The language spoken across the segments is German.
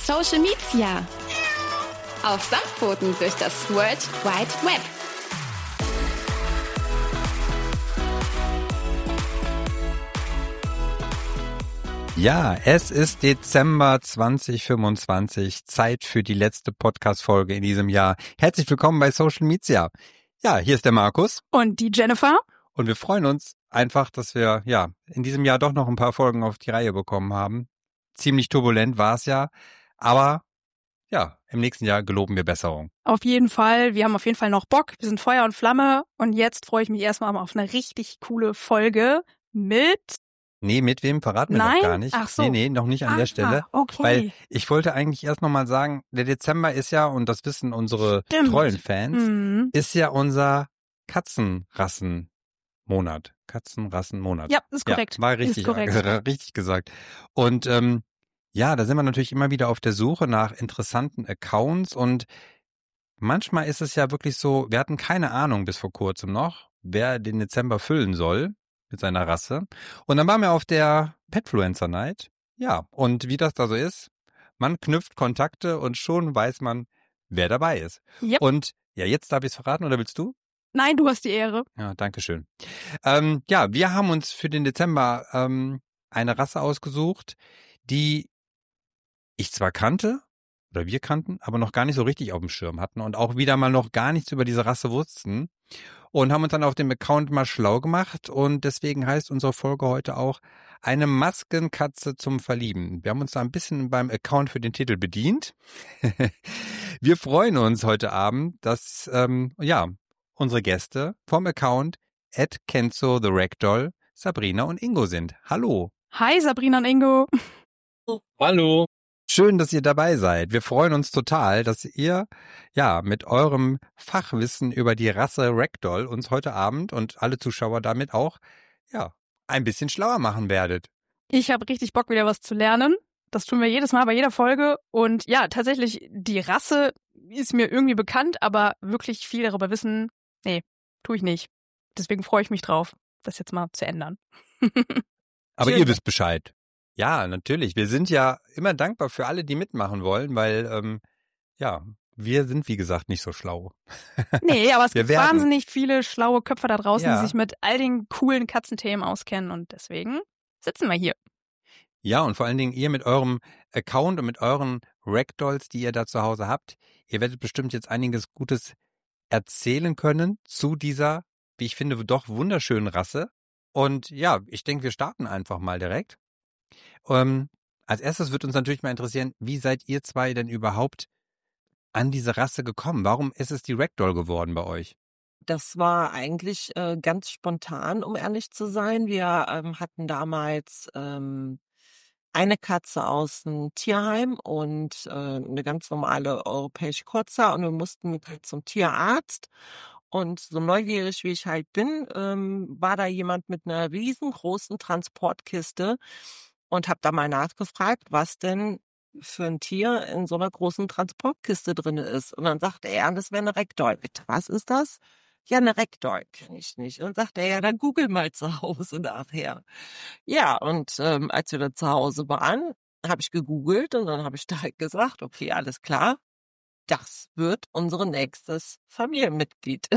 Social Media. Auf Samtpfoten durch das World Wide Web. Ja, es ist Dezember 2025, Zeit für die letzte Podcast-Folge in diesem Jahr. Herzlich willkommen bei Social Media. Ja, hier ist der Markus. Und die Jennifer. Und wir freuen uns einfach, dass wir in diesem Jahr doch noch ein paar Folgen auf die Reihe bekommen haben. Ziemlich turbulent war es ja, aber im nächsten Jahr geloben wir Besserung. Auf jeden Fall. Wir haben auf jeden Fall noch Bock. Wir sind Feuer und Flamme. Und jetzt freue ich mich erstmal auf eine richtig coole Folge mit... Nee, mit wem verraten wir noch gar nicht. Ach so. Nee, noch nicht an der Stelle. Okay. Weil ich wollte eigentlich erst nochmal sagen, der Dezember ist ja, und das wissen unsere treuen Fans, ist ja unser Katzenrassenmonat. Ja, ist korrekt. Ja, war richtig, richtig gesagt. Und da sind wir natürlich immer wieder auf der Suche nach interessanten Accounts und manchmal ist es ja wirklich so, wir hatten keine Ahnung bis vor kurzem noch, wer den Dezember füllen soll mit seiner Rasse. Und dann waren wir auf der Petfluencer Night. Ja, und wie das da so ist, man knüpft Kontakte und schon weiß man, wer dabei ist. Yep. Und jetzt darf ich es verraten, oder willst du? Nein, du hast die Ehre. Ja, danke schön. Wir haben uns für den Dezember eine Rasse ausgesucht, die ich zwar kannte, oder wir kannten, aber noch gar nicht so richtig auf dem Schirm hatten und auch wieder mal noch gar nichts über diese Rasse wussten und haben uns dann auf dem Account mal schlau gemacht und deswegen heißt unsere Folge heute auch eine Maskenkatze zum Verlieben. Wir haben uns da ein bisschen beim Account für den Titel bedient. Wir freuen uns heute Abend, dass unsere Gäste vom Account @kenzo_the_ragdoll Sabrina und Ingo sind. Hallo. Hi Sabrina und Ingo. Hallo. Schön, dass ihr dabei seid. Wir freuen uns total, dass ihr mit eurem Fachwissen über die Rasse Ragdoll uns heute Abend und alle Zuschauer damit auch ein bisschen schlauer machen werdet. Ich habe richtig Bock, wieder was zu lernen. Das tun wir jedes Mal bei jeder Folge. Und ja, tatsächlich, die Rasse ist mir irgendwie bekannt, aber wirklich viel darüber wissen, nee, tue ich nicht. Deswegen freue ich mich drauf, das jetzt mal zu ändern. Aber ihr wisst Bescheid. Ja, natürlich. Wir sind ja immer dankbar für alle, die mitmachen wollen, weil, wir sind, wie gesagt, nicht so schlau. Nee, aber es gibt wahnsinnig viele schlaue Köpfe da draußen, die sich mit all den coolen Katzenthemen auskennen und deswegen sitzen wir hier. Ja, und vor allen Dingen ihr mit eurem Account und mit euren Ragdolls, die ihr da zu Hause habt, ihr werdet bestimmt jetzt einiges Gutes erzählen können zu dieser, wie ich finde, doch wunderschönen Rasse. Und ich denke, wir starten einfach mal direkt. Als erstes wird uns natürlich mal interessieren, wie seid ihr zwei denn überhaupt an diese Rasse gekommen? Warum ist es die Ragdoll geworden bei euch? Das war eigentlich ganz spontan, um ehrlich zu sein. Wir hatten damals eine Katze aus dem Tierheim und eine ganz normale europäische Kurzer und wir mussten zum Tierarzt. Und so neugierig wie ich halt bin, war da jemand mit einer riesengroßen Transportkiste und habe da mal nachgefragt, was denn für ein Tier in so einer großen Transportkiste drin ist. Und dann sagte er, das wäre eine Ragdoll. Was ist das? Ja, eine Ragdoll kenne ich nicht. Und sagte er, ja, dann google mal zu Hause nachher. Ja, und als wir dann zu Hause waren, habe ich gegoogelt und dann habe ich direkt gesagt, okay, alles klar, das wird unser nächstes Familienmitglied.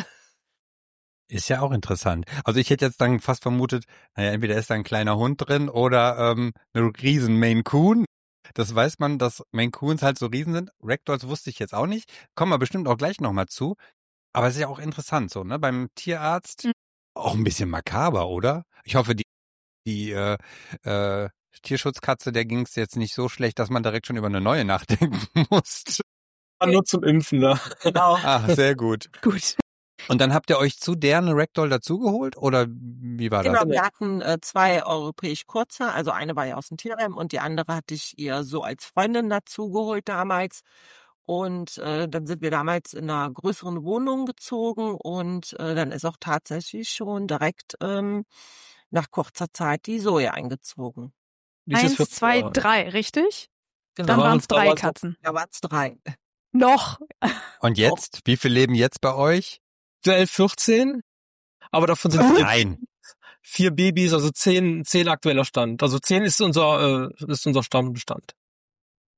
Ist ja auch interessant. Also ich hätte jetzt dann fast vermutet, entweder ist da ein kleiner Hund drin oder eine riesen Maine Coon. Das weiß man, dass Maine Coons halt so riesen sind. Ragdolls wusste ich jetzt auch nicht. Kommen wir bestimmt auch gleich nochmal zu. Aber es ist ja auch interessant so, ne? Beim Tierarzt auch ein bisschen makaber, oder? Ich hoffe, die Tierschutzkatze, der ging es jetzt nicht so schlecht, dass man direkt schon über eine neue nachdenken muss. Nur zum Impfen, ne? Genau. Ach, sehr gut. Gut. Und dann habt ihr euch zu der eine Ragdoll dazugeholt oder wie war das? Genau, wir hatten 2 europäisch Kurze, also eine war ja aus dem Tierheim und die andere hatte ich ihr so als Freundin dazugeholt damals. Und dann sind wir damals in einer größeren Wohnung gezogen und dann ist auch tatsächlich schon direkt nach kurzer Zeit die Zoe eingezogen. 1, 2, 3, richtig? Genau. Dann waren es 3 Katzen. Da waren es 3. Noch. Und jetzt? Wie viele leben jetzt bei euch? Aktuell 14, aber davon sind Nein. 4 Babys, also 10 aktueller Stand. Also 10 ist unser Stammbestand.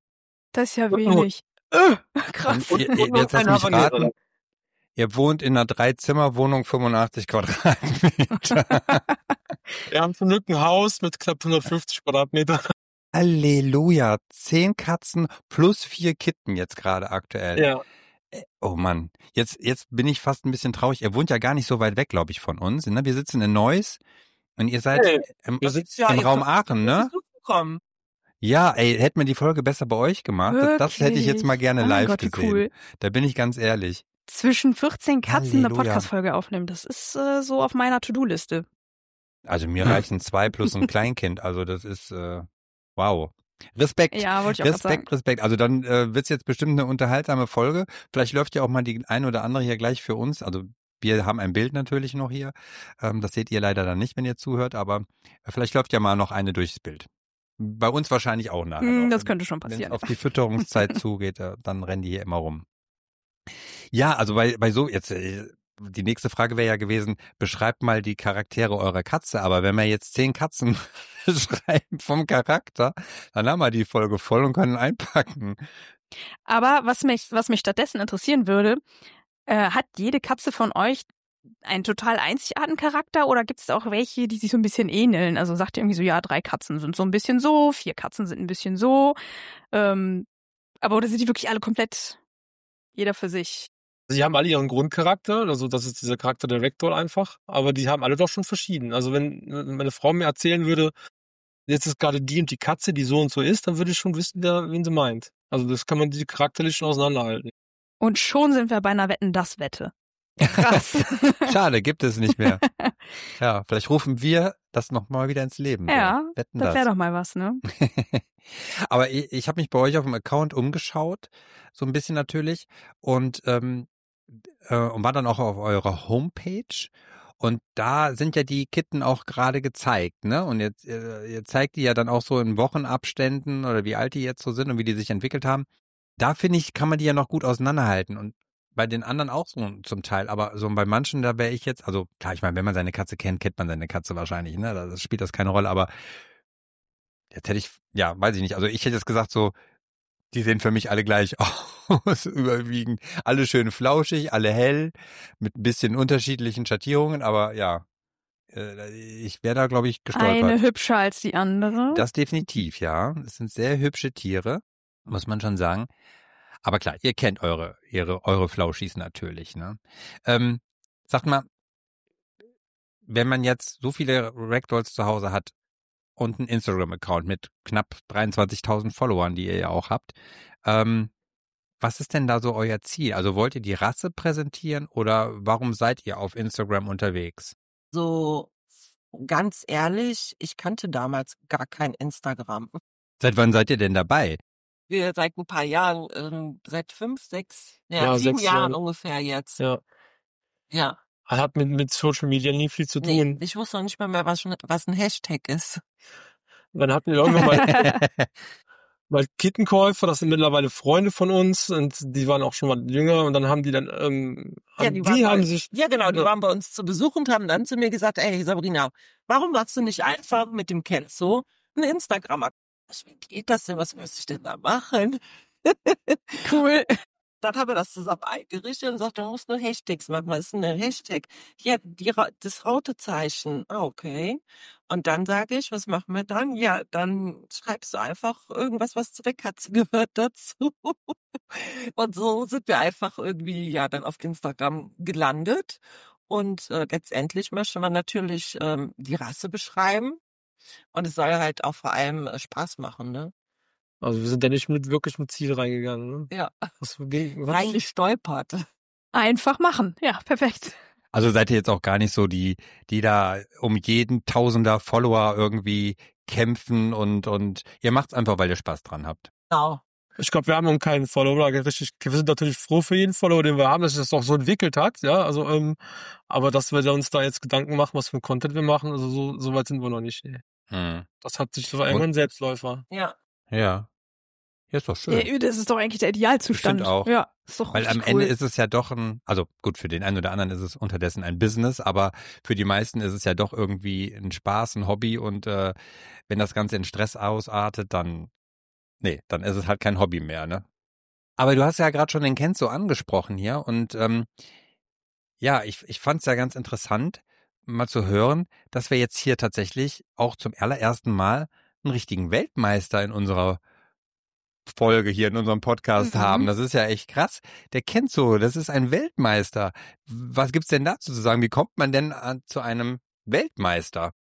Das ist ja Und- wenig. Krass. Und jetzt lass ein mich Habanero. raten. Ihr wohnt in einer 3-Zimmer-Wohnung, 85 Quadratmeter. Wir haben zum Glück ein Haus mit knapp 150 Quadratmeter. Halleluja. 10 Katzen plus 4 Kitten jetzt gerade aktuell. Ja. Oh Mann. Jetzt bin ich fast ein bisschen traurig. Ihr wohnt ja gar nicht so weit weg, glaube ich, von uns. Ne? Wir sitzen in Neuss und ihr seid Hey, im, wir sitzen im ihr Raum könnt Aachen, ne? Besuch bekommen. Ja, ey, hätten wir die Folge besser bei euch gemacht. Das hätte ich jetzt mal gerne Oh mein live Gott, wie gesehen. cool. Da bin ich ganz ehrlich. Zwischen 14 Katzen eine Halleluja. Podcast-Folge aufnehmen, das ist so auf meiner To-Do-Liste. Also mir reichen 2 plus ein Kleinkind. Also das ist wow. Respekt. Ja, wollte ich auch gerade sagen. Respekt. Also dann wird's jetzt bestimmt eine unterhaltsame Folge. Vielleicht läuft ja auch mal die ein oder andere hier gleich für uns. Also wir haben ein Bild natürlich noch hier. Das seht ihr leider dann nicht, wenn ihr zuhört. Aber vielleicht läuft ja mal noch eine durchs Bild. Bei uns wahrscheinlich auch nachher noch. Das könnte schon Wenn es passieren. auf die Fütterungszeit zugeht, dann rennen die hier immer rum. Ja, also bei so, jetzt die nächste Frage wäre ja gewesen, beschreibt mal die Charaktere eurer Katze. Aber wenn wir jetzt 10 Katzen beschreiben vom Charakter, dann haben wir die Folge voll und können einpacken. Aber was mich stattdessen interessieren würde, hat jede Katze von euch einen total einzigartigen Charakter oder gibt es auch welche, die sich so ein bisschen ähneln? Also sagt ihr irgendwie so, ja, 3 Katzen sind so ein bisschen so, 4 Katzen sind ein bisschen so. Aber oder sind die wirklich alle komplett jeder für sich? Sie haben alle ihren Grundcharakter, also das ist dieser Charakter der Ragdoll einfach, aber die haben alle doch schon verschieden. Also wenn meine Frau mir erzählen würde, jetzt ist gerade die und die Katze, die so und so ist, dann würde ich schon wissen, wen sie meint. Also das kann man die charakterlich schon auseinanderhalten. Und schon sind wir bei einer Wetten-das-Wette. Krass. Schade, gibt es nicht mehr. Ja, vielleicht rufen wir das nochmal wieder ins Leben. Ja, so. Wetten das wäre doch mal was, ne? Aber ich habe mich bei euch auf dem Account umgeschaut, so ein bisschen natürlich, und war dann auch auf eurer Homepage. Und da sind ja die Kitten auch gerade gezeigt, ne? Und jetzt ihr zeigt die ja dann auch so in Wochenabständen oder wie alt die jetzt so sind und wie die sich entwickelt haben. Da finde ich, kann man die ja noch gut auseinanderhalten. Und bei den anderen auch so zum Teil, aber so bei manchen, da wäre ich jetzt, also klar, ich meine, wenn man seine Katze kennt, kennt man seine Katze wahrscheinlich, ne? Das spielt das keine Rolle, aber jetzt hätte ich, ja, weiß ich nicht, also ich hätte jetzt gesagt so, die sehen für mich alle gleich aus, überwiegend. Alle schön flauschig, alle hell, mit ein bisschen unterschiedlichen Schattierungen, aber ja, ich wäre da, glaube ich, gestolpert. Eine hübscher als die andere. Das definitiv, ja. Es sind sehr hübsche Tiere, muss man schon sagen. Aber klar, ihr kennt eure Flauschis natürlich, ne? Sagt mal, wenn man jetzt so viele Ragdolls zu Hause hat und einen Instagram-Account mit knapp 23.000 Followern, die ihr ja auch habt, was ist denn da so euer Ziel? Also wollt ihr die Rasse präsentieren oder warum seid ihr auf Instagram unterwegs? So ganz ehrlich, ich kannte damals gar kein Instagram. Seit wann seid ihr denn dabei? Wir seit ein paar Jahren, seit 5, 6, Ja, 7 6 Jahren Jahren. ungefähr jetzt. Ja. Ja. Hat mit Social Media nie viel zu Nee, tun. ich wusste noch nicht mal mehr, was ein Hashtag ist. Dann hatten wir irgendwann mal Kittenkäufer, das sind mittlerweile Freunde von uns und die waren auch schon mal jünger und dann haben die dann, haben sich, Ja, genau, die waren bei uns zu Besuch und haben dann zu mir gesagt, ey Sabrina, warum machst du nicht einfach mit dem Kenzo ein Instagram-Account? Wie geht das denn? Was muss ich denn da machen? Cool. Dann haben wir das zusammen eingerichtet und gesagt, du musst nur Hashtags machen. Was ist denn ein Hashtag? Ja, das Rautezeichen. Ah, okay. Und dann sage ich, was machen wir dann? Ja, dann schreibst du einfach irgendwas, was zu der Katze gehört dazu. Und so sind wir einfach irgendwie ja dann auf Instagram gelandet. Und letztendlich möchte man natürlich die Rasse beschreiben. Und es soll halt auch vor allem Spaß machen, ne? also wir sind ja nicht wirklich mit Ziel reingegangen. Ne? Ja, Was? reingestolpert. Einfach machen. Ja, perfekt. Also seid ihr jetzt auch gar nicht so die da um jeden Tausender Follower irgendwie kämpfen und ihr macht's einfach, weil ihr Spaß dran habt. Genau. Ich glaube, wir haben keinen Follower. Wir sind natürlich froh für jeden Follower, den wir haben, dass sich das auch so entwickelt hat. Ja, also, aber dass wir uns da jetzt Gedanken machen, was für ein Content wir machen, also so weit sind wir noch nicht. Nee. Das hat sich so irgendwann Selbstläufer. Ja. Ja. Ja, ist doch schön. Ja, das ist doch eigentlich der Idealzustand. Ich find auch. Ja, ist doch Weil am richtig Ende cool. ist es ja doch also gut, für den einen oder anderen ist es unterdessen ein Business, aber für die meisten ist es ja doch irgendwie ein Spaß, ein Hobby und wenn das Ganze in Stress ausartet, dann Nee, dann ist es halt kein Hobby mehr, ne? Aber du hast ja gerade schon den Kenzo angesprochen hier und ja, ich fand es ja ganz interessant, mal zu hören, dass wir jetzt hier tatsächlich auch zum allerersten Mal einen richtigen Weltmeister in unserer Folge hier in unserem Podcast haben. Das ist ja echt krass. Der Kenzo, das ist ein Weltmeister. Was gibt's denn dazu zu sagen? Wie kommt man denn zu einem Weltmeister?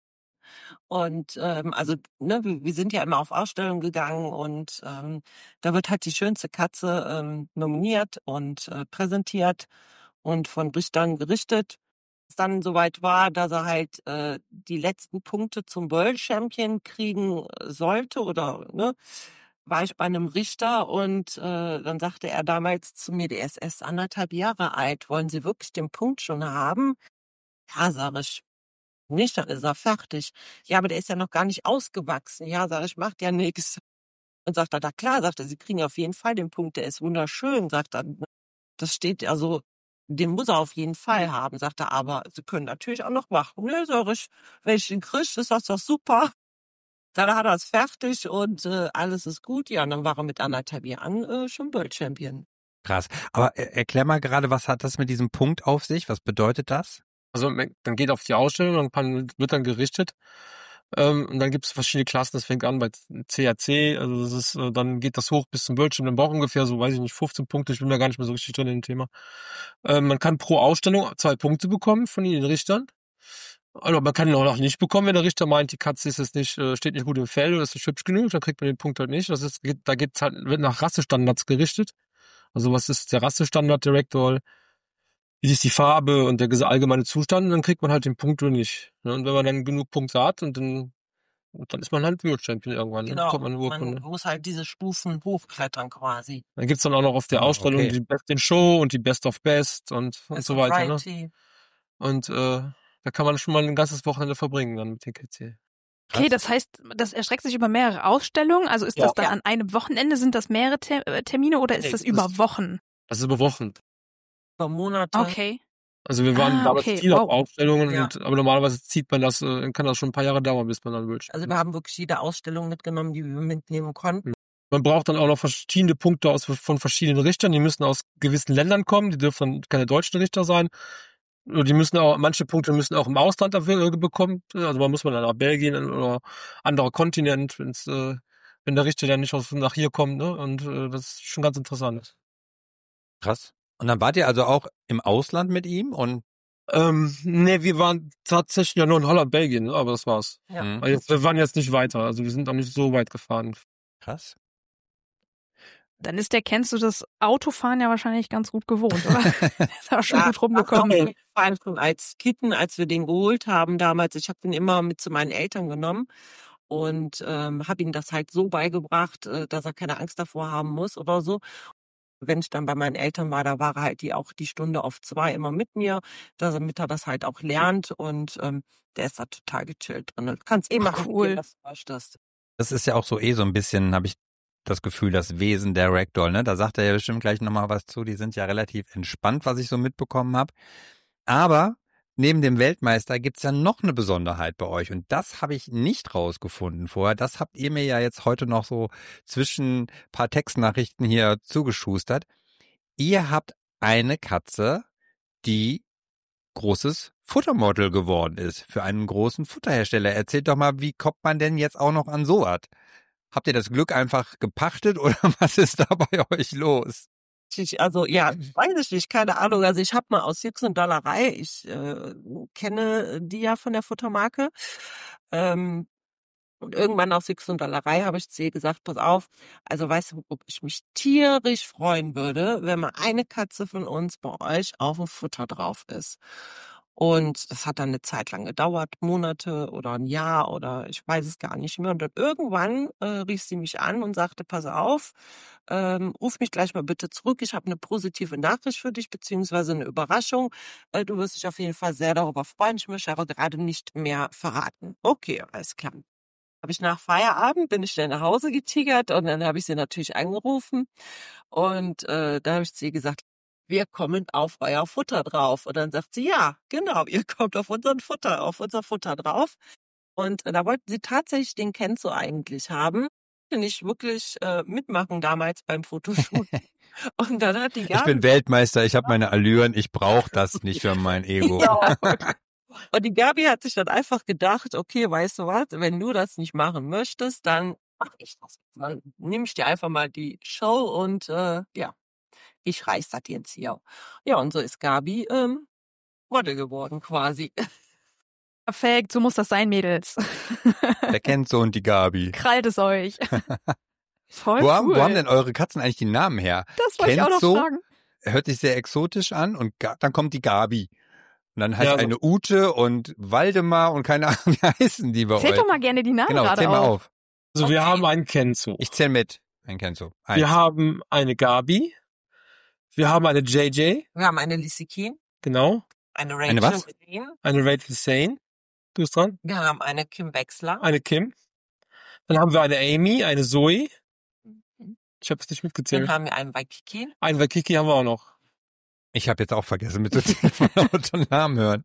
Und also ne, wir sind ja immer auf Ausstellungen gegangen und da wird halt die schönste Katze nominiert und präsentiert und von Richtern gerichtet. Es dann soweit war, dass er halt die letzten Punkte zum World Champion kriegen sollte oder ne, war ich bei einem Richter und dann sagte er damals zu mir, der ist erst 1,5 Jahre alt, wollen Sie wirklich den Punkt schon haben? Ja, sag ich, nicht, dann ist er fertig. Ja, aber der ist ja noch gar nicht ausgewachsen. Ja, sag ich, macht ja nichts. Und sagt er, na klar, sagt er, Sie kriegen auf jeden Fall den Punkt, der ist wunderschön, sagt er. Das steht also, den muss er auf jeden Fall haben, sagt er, aber Sie können natürlich auch noch machen. Ne, sag ich, wenn ich den kriege, ist das doch super. Dann hat er es fertig und alles ist gut. Ja, und dann war er mit 1,5 Jahren schon World Champion. Krass. Aber erklär mal gerade, was hat das mit diesem Punkt auf sich? Was bedeutet das? Also dann geht auf die Ausstellung, dann wird dann gerichtet. Und dann gibt es verschiedene Klassen, das fängt an bei CAC, also das ist, dann geht das hoch bis zum World Champion, dann braucht ungefähr so, weiß ich nicht, 15 Punkte, ich bin da gar nicht mehr so richtig drin in dem Thema. Man kann pro Ausstellung 2 Punkte bekommen von den Richtern. Also man kann ihn auch nicht bekommen, wenn der Richter meint, die Katze ist jetzt nicht, steht nicht gut im Fell oder ist nicht hübsch genug, dann kriegt man den Punkt halt nicht. Da geht's halt, wird nach Rassestandards gerichtet. Also was ist der Rassestandard der Ragdoll? Wie ist die Farbe und der allgemeine Zustand? Und dann kriegt man halt den Punkt oder nicht. Ne? Und wenn man dann genug Punkte hat und dann ist man halt World Champion irgendwann. Genau, Dann kommt man eine Urkunde. man muss halt diese Stufen hochklettern quasi. Dann gibt's dann auch noch auf der Ausstellung okay. die Best in Show und die Best of Best und Best so of weiter. Ne? Variety. Und da kann man schon mal ein ganzes Wochenende verbringen dann mit den Kids hier. Okay, das heißt, das erstreckt sich über mehrere Ausstellungen. Also ist Ja. das dann an einem Wochenende? Sind das mehrere Termine oder ist Nee, das das über ist- Wochen? Das ist über Wochen. Über Monate. Okay. Also wir waren damals okay, viel auf wow. Ausstellungen, Ja. aber normalerweise zieht man das, kann das schon ein paar Jahre dauern, bis man dann World Champion. Also wir haben wirklich jede Ausstellung mitgenommen, die wir mitnehmen konnten. Man braucht dann auch noch verschiedene Punkte von verschiedenen Richtern. Die müssen aus gewissen Ländern kommen. Die dürfen dann keine deutschen Richter sein. Oder manche Punkte müssen auch im Ausland bekommen. Also man muss dann nach Belgien oder anderer Kontinent, wenn der Richter dann nicht nach hier kommt. Ne? Und das ist schon ganz interessant. Krass. Und dann wart ihr also auch im Ausland mit ihm und Nee, wir waren tatsächlich ja nur in Holland, Belgien, ne? Aber das war's. Ja. Wir waren jetzt nicht weiter. Also wir sind auch nicht so weit gefahren. krass. Dann ist der Kenzo das Autofahren ja wahrscheinlich ganz gut gewohnt, oder? Ist auch schon gut rumgekommen. Auf jeden Fall schon als Kitten, als wir den geholt haben damals. Ich habe den immer mit zu meinen Eltern genommen und habe ihm das halt so beigebracht, dass er keine Angst davor haben muss oder so. Wenn ich dann bei meinen Eltern war, da war er halt auch die Stunde auf 2 immer mit mir, damit er das halt auch lernt und der ist da total gechillt drin. Du kannst machen, cool. was du möchtest. Das ist ja auch so ein bisschen, habe ich das Gefühl, das Wesen der Ragdoll, ne? Da sagt er ja bestimmt gleich nochmal was zu. Die sind ja relativ entspannt, was ich so mitbekommen habe. Aber neben dem Weltmeister gibt's ja noch eine Besonderheit bei euch. Und das habe ich nicht rausgefunden vorher. Das habt ihr mir ja jetzt heute noch so zwischen paar Textnachrichten hier zugeschustert. Ihr habt eine Katze, die großes Futtermodel geworden ist für einen großen Futterhersteller. Erzählt doch mal, wie kommt man denn jetzt auch noch an sowas? Habt ihr das Glück einfach gepachtet oder was ist da bei euch los? Also ja, weiß ich nicht, keine Ahnung. Also ich habe mal aus Jux und Dollerei, ich kenne die ja von der Futtermarke. Und irgendwann aus Jux und Dollerei habe ich zu ihr gesagt, pass auf, also weißt du, ob ich mich tierisch freuen würde, wenn mal eine Katze von uns bei euch auf dem Futter drauf ist. Und das hat dann eine Zeit lang gedauert, Monate oder ein Jahr oder ich weiß es gar nicht mehr. Und dann irgendwann rief sie mich an und sagte, pass auf, ruf mich gleich mal bitte zurück. Ich habe eine positive Nachricht für dich, beziehungsweise eine Überraschung. Du wirst dich auf jeden Fall sehr darüber freuen. Ich möchte aber gerade nicht mehr verraten. Okay, alles klar. Habe ich nach Feierabend, bin ich dann nach Hause getigert und dann habe ich sie natürlich angerufen. Und da habe ich zu ihr gesagt, wir kommen auf euer Futter drauf. Und dann sagt sie, ja, genau, ihr kommt auf unser Futter drauf. Und da wollten sie tatsächlich den Kenzo eigentlich haben. nicht wirklich mitmachen damals beim Fotoshoot. Und dann hat die Ich Gabi bin Weltmeister, ich habe meine Allüren, ich brauche das nicht für mein Ego. Ja. Und die Gabi hat sich dann einfach gedacht, okay, weißt du was, wenn du das nicht machen möchtest, dann mach ich das. Dann nehme ich dir einfach mal die Show und ja, ich reiß das jetzt hier. Ja, und so ist Gabi Model geworden quasi. Perfekt, so muss das sein, Mädels. Wer kennt so und die Gabi? Krallt es euch. Voll Wo haben cool. denn eure Katzen eigentlich die Namen her? Das wollte ich auch noch Kenzo? fragen. Hört sich sehr exotisch an und dann kommt die Gabi. Und dann heißt Ja, eine Ute und Waldemar und keine Ahnung, wie heißen die bei Zählt euch? doch mal gerne die Namen Genau, gerade zähl mal auf. auf. Also wir Okay. haben einen Kenzo. Ich zähl mit. Ein Kenzo. Eins. Wir haben eine Gabi. Wir haben eine JJ. Wir haben eine Lissy Keen, Genau. eine Rachel Eine was? Medin, Eine Rachel Sane. Du bist dran. wir haben eine Kim Wechsler. Eine Kim. Dann haben wir eine Amy, eine Zoe. Ich habe es nicht Dann mitgezählt. haben wir einen Waikiki. Einen Waikiki haben wir auch noch. Ich habe jetzt auch vergessen mitzuzählen, von lauter Namen hören.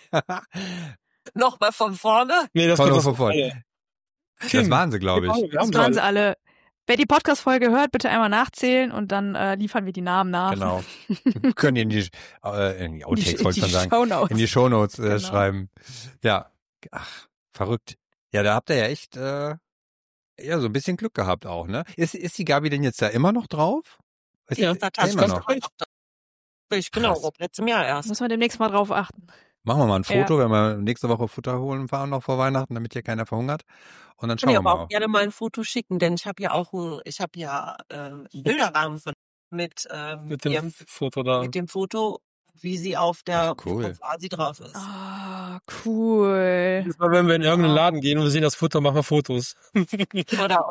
Nochmal von vorne. Nee, das Voll kommt auf aus voll. Kim. Das waren sie, glaube ich. Genau, wir haben Das waren sie sie alle. Wer die Podcast-Folge hört, bitte einmal nachzählen und dann liefern wir die Namen nach. Genau. Können in die Outtakes, wollte ich schon sagen. Shownotes. In die Shownotes Genau. schreiben. Ja. Ach, verrückt. Ja, da habt ihr ja echt ja, so ein bisschen Glück gehabt auch, ne? Ist die Gabi denn jetzt da immer noch drauf? Ist Ja, die- Das immer hat noch. ich genau, Krass. seit letztem Jahr erst. Muss man demnächst mal drauf achten. Machen wir mal ein Foto, wenn wir nächste Woche Futter holen fahren noch vor Weihnachten, damit hier keiner verhungert. Und dann Ich kann schauen dir wir aber mal. auch gerne mal ein Foto schicken, denn ich habe ja auch einen Bilderrahmen mit mit dem ihrem, Foto da. mit dem Foto, wie sie auf der Ach, cool. quasi drauf ist. Ah, cool. Jedes Mal, wenn wir in irgendeinen Laden gehen und wir sehen das Futter, machen wir Fotos. Oder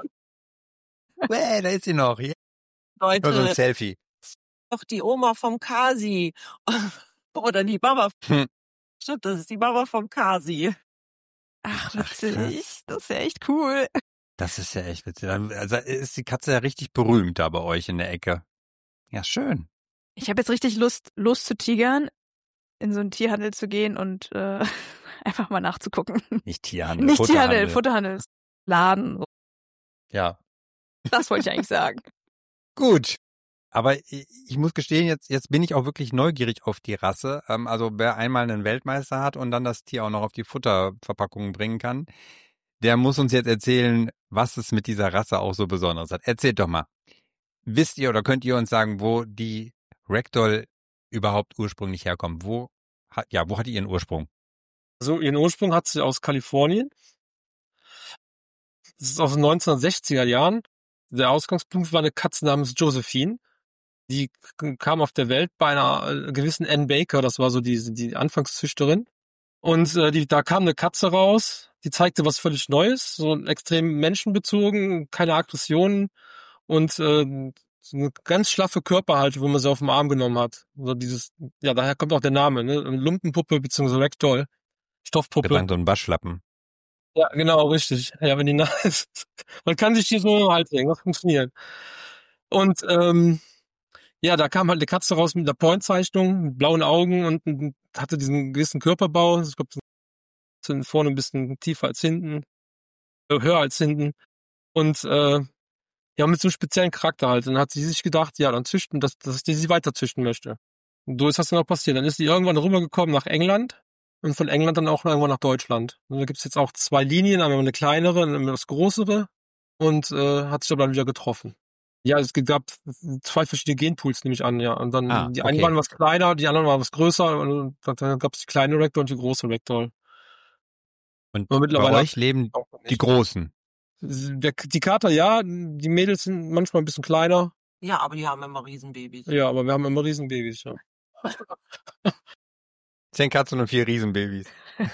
Da ist sie noch. Hier. Nur so ein Leute, Selfie. doch die Oma vom Kasi. Oder die Mama. Hm. Stimmt, das ist die Mama vom Kasi. Ach, Ach, witzig. krass. Das ist ja echt cool. Das ist ja echt witzig. Also ist die Katze ja richtig berühmt da bei euch in der Ecke. Ja, schön. Ich habe jetzt richtig Lust zu tigern, in so einen Tierhandel zu gehen und einfach mal nachzugucken. Nicht Tierhandel, Nicht Futterhandel. Tierhandel, Futterhandel. Laden. Ja, Das wollte ich eigentlich sagen. gut. Aber ich muss gestehen, jetzt bin ich auch wirklich neugierig auf die Rasse. Also wer einmal einen Weltmeister hat und dann das Tier auch noch auf die Futterverpackungen bringen kann, der muss uns jetzt erzählen, was es mit dieser Rasse auch so Besonderes hat. Erzählt doch mal. Wisst ihr oder könnt ihr uns sagen, wo die Ragdoll überhaupt ursprünglich herkommt? Wo hat die ihren Ursprung? So, ihren Ursprung hat sie aus Kalifornien. Das ist aus den 1960er Jahren. Der Ausgangspunkt war eine Katze namens Josephine. Die kam auf der Welt bei einer gewissen Ann Baker, das war so die Anfangszüchterin. Und da kam eine Katze raus, die zeigte was völlig Neues, so extrem menschenbezogen, keine Aggressionen und so eine ganz schlaffe Körperhaltung, wo man sie auf den Arm genommen hat. So daher kommt auch der Name, ne? Lumpenpuppe bzw. Ragdoll, Stoffpuppe. Gedankt und Waschlappen. Ja, genau, richtig. Ja, wenn die nah ist. Man kann sich die so im Hals hängen, das funktioniert. Und ja, da kam halt eine Katze raus mit einer Point-Zeichnung, mit blauen Augen und hatte diesen gewissen Körperbau. Ich glaube, vorne ein bisschen tiefer als hinten, höher als hinten. Und ja, mit so einem speziellen Charakter halt. Dann hat sie sich gedacht, ja, dann züchten, dass die sie weiter züchten möchte. Und so ist das dann auch passiert. Dann ist sie irgendwann rübergekommen nach England und von England dann auch irgendwann nach Deutschland. Und da gibt's jetzt auch 2 Linien, einmal eine kleinere und einmal das größere und hat sich aber dann wieder getroffen. Ja, es gab 2 verschiedene Genpools, nehme ich an, ja. Und dann die einen okay. waren was kleiner, die anderen waren was größer und dann gab's die kleine Ragdoll und die große Ragdoll. Und Aber bei mittlerweile euch leben auch die nicht. Großen. Die Kater, ja, die Mädels sind manchmal ein bisschen kleiner. Ja, aber die haben immer Riesenbabys. Ja, aber wir haben immer Riesenbabys, ja. 10 Katzen und 4 Riesenbabys.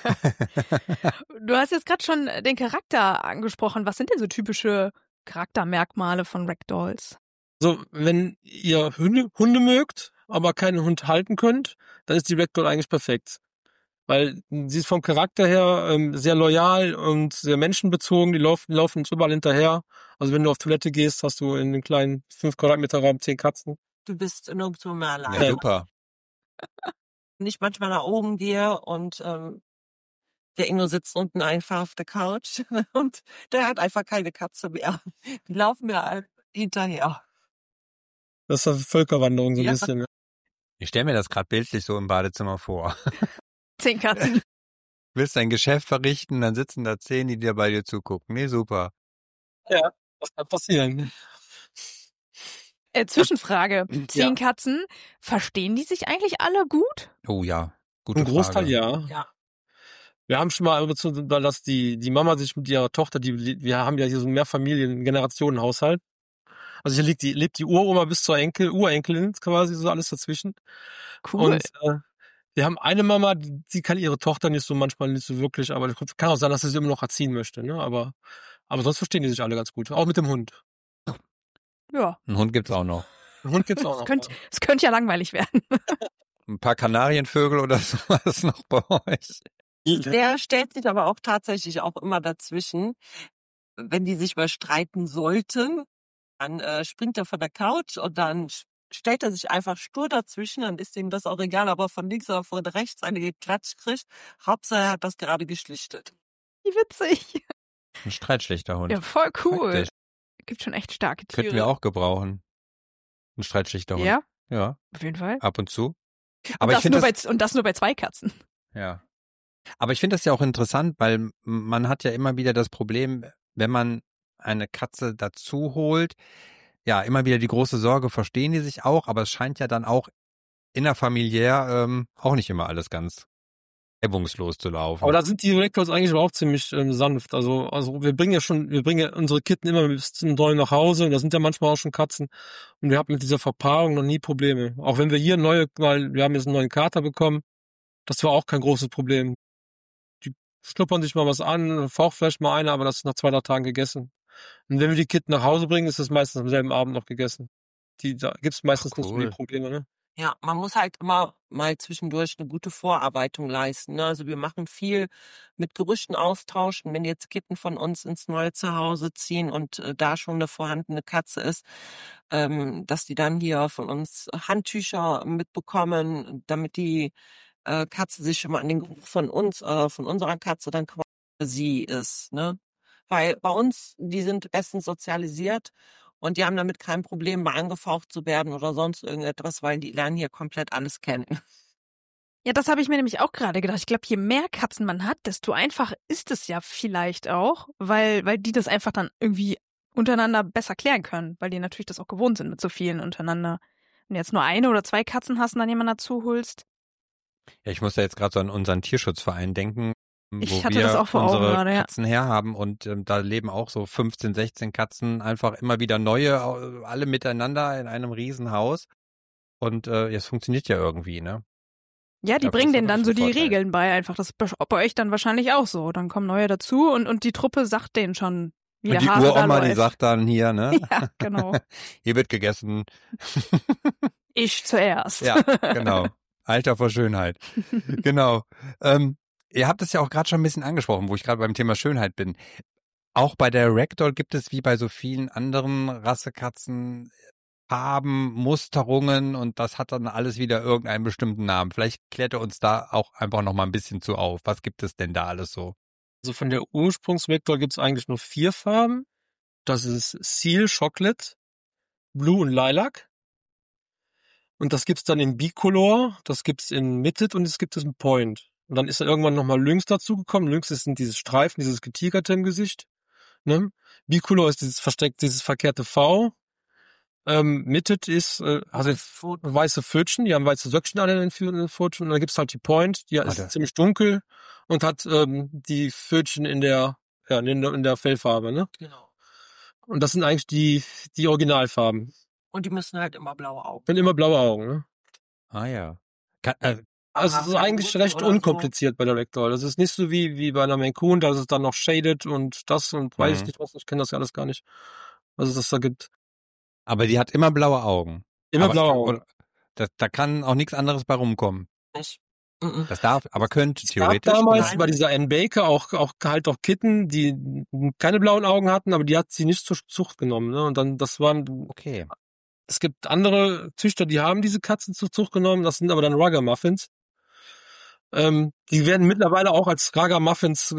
Du hast jetzt gerade schon den Charakter angesprochen. Was sind denn so typische Charaktermerkmale von Ragdolls? So, wenn ihr Hunde mögt, aber keinen Hund halten könnt, dann ist die Ragdoll eigentlich perfekt. Weil sie ist vom Charakter her sehr loyal und sehr menschenbezogen. Die laufen uns überall hinterher. Also wenn du auf Toilette gehst, hast du in einem kleinen 5 Quadratmeter Raum 10 Katzen. Du bist nirgendwo mehr Ja, allein. super. Wenn ich manchmal nach oben gehe und Der Ingo sitzt unten einfach auf der Couch und der hat einfach keine Katze mehr. Die laufen mir alle hinterher. Das ist eine Völkerwanderung so ein Ja. bisschen. Ich stelle mir das gerade bildlich so im Badezimmer vor. 10 Katzen. Willst dein Geschäft verrichten, dann sitzen da 10, die dir bei dir zugucken. Nee, super. Ja, das kann passieren. Zwischenfrage. 10 Katzen, verstehen die sich eigentlich alle gut? Oh ja, gute Ein Großteil Frage. ja. Ja. Wir haben schon mal, dass die Mama sich mit ihrer Tochter, wir haben ja hier so einen Mehrfamilien-Generationen-Haushalt. Also hier lebt die Uroma bis zur Urenkelin quasi, so alles dazwischen. Cool. Und wir haben eine Mama, die kann ihre Tochter manchmal nicht so wirklich, aber kann auch sein, dass sie immer noch erziehen möchte, ne? Aber sonst verstehen die sich alle ganz gut. Auch mit dem Hund. Ja, Einen Hund gibt's auch noch. Ein Hund gibt's auch es noch. könnte ja langweilig werden. Ein paar Kanarienvögel oder sowas noch bei euch. Der stellt sich aber auch tatsächlich auch immer dazwischen. Wenn die sich mal streiten sollten, dann springt er von der Couch und dann stellt er sich einfach stur dazwischen, dann ist ihm das auch egal, aber von links oder von rechts eine geklatscht kriegt. Hauptsache er hat das gerade geschlichtet. Wie witzig. Ein streitschlechter Hund. Ja, voll cool. Praktisch. Gibt schon echt starke Tiere. Könnten wir auch gebrauchen. Ein streitschlechter Hund. Ja, Ja, auf jeden Fall. ab und zu. Und Aber ich das, finde nur das, und das nur bei 2 Katzen. ja. Aber ich finde das ja auch interessant, weil man hat ja immer wieder das Problem, wenn man eine Katze dazu holt, ja, immer wieder die große Sorge, verstehen die sich auch, aber es scheint ja dann auch innerfamiliär auch nicht immer alles ganz reibungslos zu laufen. Aber da sind die Ragdolls eigentlich auch ziemlich sanft. Also wir bringen ja unsere Kitten immer bis zum Dollen nach Hause. Und da sind ja manchmal auch schon Katzen. Und wir haben mit dieser Verpaarung noch nie Probleme. Auch wenn wir hier wir haben jetzt einen neuen Kater bekommen. Das war auch kein großes Problem. Die schnuppern sich mal was an, faucht vielleicht mal einer, aber das ist nach 2, 3 Tagen gegessen. Und wenn wir die Kitten nach Hause bringen, ist das meistens am selben Abend noch gegessen. Da gibt's meistens nicht so die cool. Probleme, ne? Ja, man muss halt immer mal zwischendurch eine gute Vorarbeitung leisten. Ne? Also wir machen viel mit Gerüchten austauschen. Wenn jetzt Kitten von uns ins neue Zuhause ziehen und da schon eine vorhandene Katze ist, dass die dann hier von uns Handtücher mitbekommen, damit die Katze sich schon mal an den Geruch von uns, von unserer Katze dann quasi sie ist. Ne? Weil bei uns, die sind bestens sozialisiert. Und die haben damit kein Problem, mal angefaucht zu werden oder sonst irgendetwas, weil die lernen hier komplett alles kennen. Ja, das habe ich mir nämlich auch gerade gedacht. Ich glaube, je mehr Katzen man hat, desto einfacher ist es ja vielleicht auch, weil die das einfach dann irgendwie untereinander besser klären können, weil die natürlich das auch gewohnt sind mit so vielen untereinander. Wenn du jetzt nur 1 oder 2 Katzen hast und dann jemanden dazu holst. Ja, ich muss da jetzt gerade so an unseren Tierschutzverein denken, Ich wo hatte wir das auch vor Augen unsere gerade, ja. Katzen herhaben und da leben auch so 15, 16 Katzen, einfach immer wieder neue, alle miteinander in einem Riesenhaus. Und es funktioniert ja irgendwie, ne? Ja, die glaub, das bringen ist denen aber dann ein so die Vorteil. Regeln bei einfach. Das ist bei euch dann wahrscheinlich auch so. Dann kommen neue dazu und die Truppe sagt denen schon, wie Und der die Hase da Uroma, die läuft. sagt dann hier, ne? Ja, genau. Hier wird gegessen. Ich zuerst. Ja, genau. Alter vor Schönheit. Genau. Ihr habt es ja auch gerade schon ein bisschen angesprochen, wo ich gerade beim Thema Schönheit bin. Auch bei der Ragdoll gibt es wie bei so vielen anderen Rassekatzen Farben, Musterungen und das hat dann alles wieder irgendeinen bestimmten Namen. Vielleicht klärt ihr uns da auch einfach noch mal ein bisschen zu auf. Was gibt es denn da alles so? Also von der Ursprungs-Ragdoll gibt's eigentlich nur 4 Farben. Das ist Seal, Chocolate, Blue und Lilac. Und das gibt's dann in Bicolor, das gibt's in Mitted und es gibt es in Point. Und dann ist da irgendwann nochmal Lynx dazugekommen. Lynx sind diese Streifen, dieses Getigerte im Gesicht. Ne? Bicolor ist dieses verkehrte V. Mitted ist also weiße Pfötchen, die haben weiße Söckchen an den Pfötchen. Und dann gibt's halt die Point, die ist ziemlich dunkel und hat die Pfötchen in der Fellfarbe. Ne? Genau. Und das sind eigentlich die Originalfarben. Und die müssen halt immer blaue Augen. Sind immer blaue Augen, ne? Ah ja. Also es ist eigentlich recht unkompliziert bei der Ragdoll. Das ist nicht so wie bei einer Maine Coon, da ist es dann noch shaded und das und weiß ich nicht was, ich kenne das ja alles gar nicht. Was es das da gibt. Aber die hat immer blaue Augen. Immer blaue Augen. Da kann auch nichts anderes bei rumkommen. Nicht. Das darf, aber könnte Es gab theoretisch. damals Nein. bei dieser Ann Baker auch Kitten, die keine blauen Augen hatten, aber die hat sie nicht zur Zucht genommen. Ne? Und dann, Okay. es gibt andere Züchter, die haben diese Katzen zur Zucht genommen, das sind aber dann Rugger Muffins. Die werden mittlerweile auch als Ragamuffins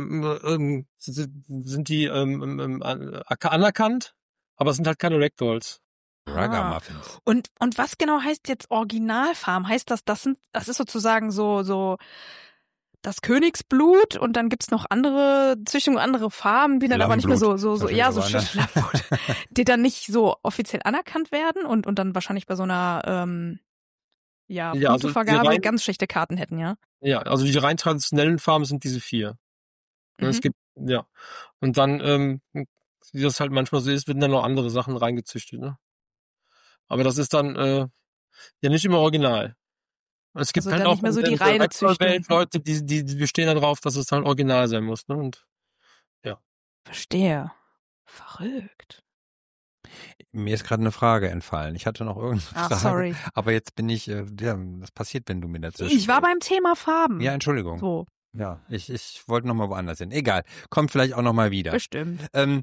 sind die anerkannt, aber es sind halt keine Ragdolls. Ragamuffins. Und was genau heißt jetzt Originalfarben? Heißt das ist sozusagen so das Königsblut und dann gibt's noch andere Züchtungen, andere Farben, die dann aber nicht mehr so Schlammblut, die dann nicht so offiziell anerkannt werden und dann wahrscheinlich bei so einer Punktevergabe also ganz schlechte Karten hätten, ja? Ja, also die rein traditionellen Farben sind diese 4. Es gibt, und dann, wie das halt manchmal so ist, werden dann noch andere Sachen reingezüchtet, ne? Aber das ist dann ja nicht immer original. Es gibt Also halt dann auch nicht mehr so die in der reine Ragdoll-Welt Züchtung. Leute, die bestehen darauf, dass es halt original sein muss, ne? Und Verstehe. Verrückt. Mir ist gerade eine Frage entfallen. Ich hatte noch irgendeine Frage. Sorry. Aber jetzt bin ich, das passiert, wenn du mir dazwischen. Ich war beim Thema Farben. Ja, Entschuldigung. So, Ja, ich wollte noch mal woanders hin. Egal, kommt vielleicht auch noch mal wieder. bestimmt.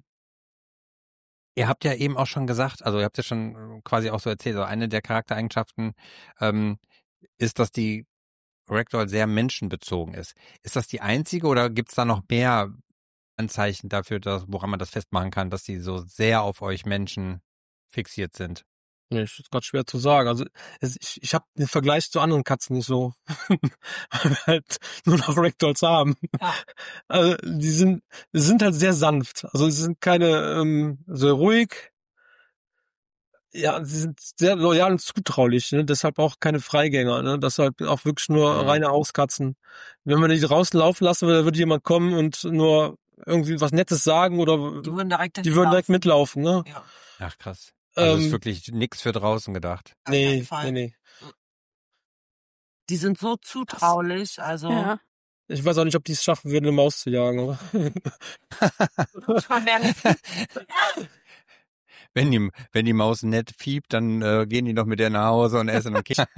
Ihr habt ja eben auch schon gesagt, also ihr habt ja schon quasi auch so erzählt, so eine der Charaktereigenschaften ist, dass die Ragdoll sehr menschenbezogen ist. Ist das die einzige oder gibt's da noch mehr Anzeichen dafür, woran man das festmachen kann, dass die so sehr auf euch Menschen fixiert sind? nee, ist gerade schwer zu sagen. Also ich habe den Vergleich zu anderen Katzen nicht so, weil wir halt nur noch Ragdolls haben. Ja. Also die sind halt sehr sanft. Also sie sind keine sehr ruhig. Ja, sie sind sehr loyal und zutraulich, ne? Deshalb auch keine Freigänger, ne? Deshalb auch wirklich nur reine Hauskatzen. Wenn man die draußen laufen lassen würde, würde jemand kommen und nur irgendwie was Nettes sagen oder Die würden direkt mitlaufen, ne? Ja. Ach krass. Also ist wirklich nix für draußen gedacht. Auf keinen Nee, Fall. nee. Die sind so zutraulich, also Ja. Ich weiß auch nicht, ob die es schaffen würden, eine Maus zu jagen, aber schon werden Wenn die Maus nett fiebt, dann gehen die noch mit der nach Hause und essen und kichern.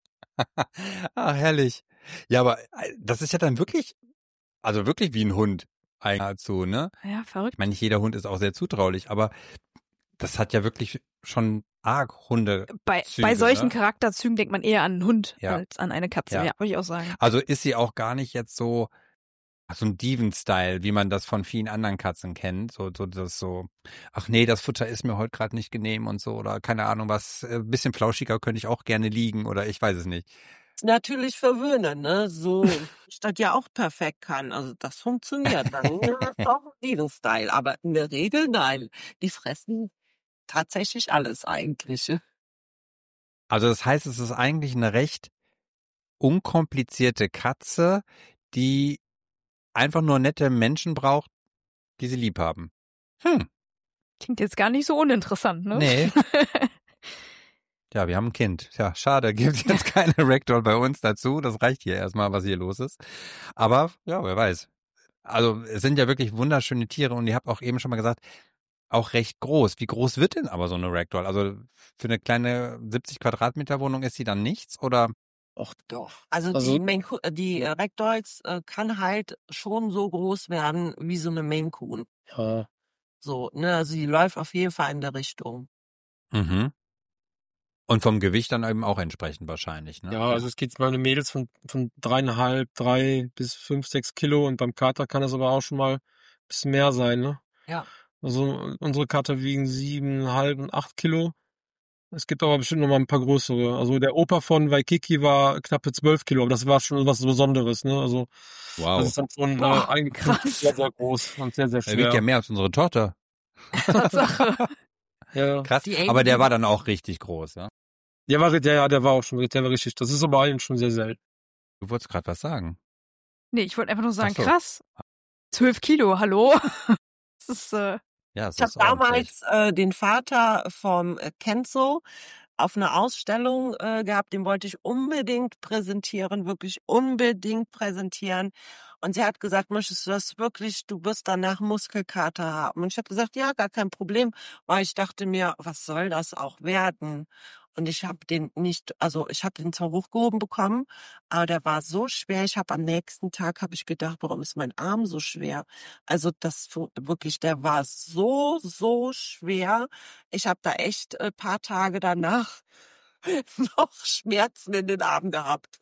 Ach, herrlich. Ja, aber das ist ja dann wirklich wie ein Hund eigentlich dazu, ne? Ja, verrückt. Ich meine, nicht jeder Hund ist auch sehr zutraulich, aber das hat ja wirklich schon arg Hunde. Bei Züge, solchen ne? Charakterzügen denkt man eher an einen Hund Ja. als an eine Katze. Ja. Ja, würde ich auch sagen. Also ist sie auch gar nicht jetzt so ein Dieven-Style, wie man das von vielen anderen Katzen kennt. So das so, ach nee, das Futter ist mir heute gerade nicht genehm und so oder keine Ahnung was, bisschen flauschiger könnte ich auch gerne liegen oder ich weiß es nicht. natürlich verwöhnen, ne? So, ich das ja auch perfekt kann. Also das funktioniert. Dann ist auch ein Style. Aber in der Regel nein. Die fressen tatsächlich alles eigentlich. Also das heißt, es ist eigentlich eine recht unkomplizierte Katze, die einfach nur nette Menschen braucht, die sie lieb haben. Klingt jetzt gar nicht so uninteressant, ne? Nee. Ja, wir haben ein Kind. Ja, schade, gibt jetzt keine Ragdoll bei uns dazu. Das reicht hier erstmal, was hier los ist. Aber ja, wer weiß. Also es sind ja wirklich wunderschöne Tiere und ihr habt auch eben schon mal gesagt, auch recht groß. Wie groß wird denn aber so eine Ragdoll? Also für eine kleine 70 Quadratmeter Wohnung ist sie dann nichts oder? Och doch. Also Also- die Ragdolls kann halt schon so groß werden wie so eine Maine Coon. ja. So, ne? Also die läuft auf jeden Fall in der Richtung. Mhm. Und vom Gewicht dann eben auch entsprechend wahrscheinlich, ne? Ja, also es geht bei den Mädels von 3,5, 3 bis 5, 6 Kilo und beim Kater kann es aber auch schon mal ein bisschen mehr sein, ne? Ja. Also unsere Kater wiegen 7,5 und 8 Kilo. Es gibt aber bestimmt noch mal ein paar größere. Also der Opa von Waikiki war knappe 12 Kilo, aber das war schon was Besonderes, ne? Also Wow. das ist dann schon Boah, eigentlich krass. sehr, sehr groß und sehr, sehr Er wiegt ja schwer. mehr als unsere Tochter. Tatsache. Ja, Krass. Die Aber der Amy- war dann auch richtig groß, ja? der war richtig. Das ist aber eigentlich schon sehr selten. Du wolltest gerade was sagen. Nee, ich wollte einfach nur sagen, Ach so. krass. 12 Kilo, hallo? Das ist, Ja, Ich habe ist ordentlich. damals den Vater vom Kenzo auf einer Ausstellung gehabt, den wollte ich unbedingt präsentieren, wirklich unbedingt präsentieren. Und sie hat gesagt, möchtest du das wirklich, du wirst danach Muskelkater haben. Und ich habe gesagt, ja, gar kein Problem, weil ich dachte mir, was soll das auch werden? Und ich habe den nicht, also ich habe den zwar hochgehoben bekommen, aber der war so schwer. Ich habe am nächsten Tag habe ich gedacht, warum ist mein Arm so schwer? Also wirklich, der war so, so schwer. Ich habe da echt ein paar Tage danach noch Schmerzen in den Armen gehabt.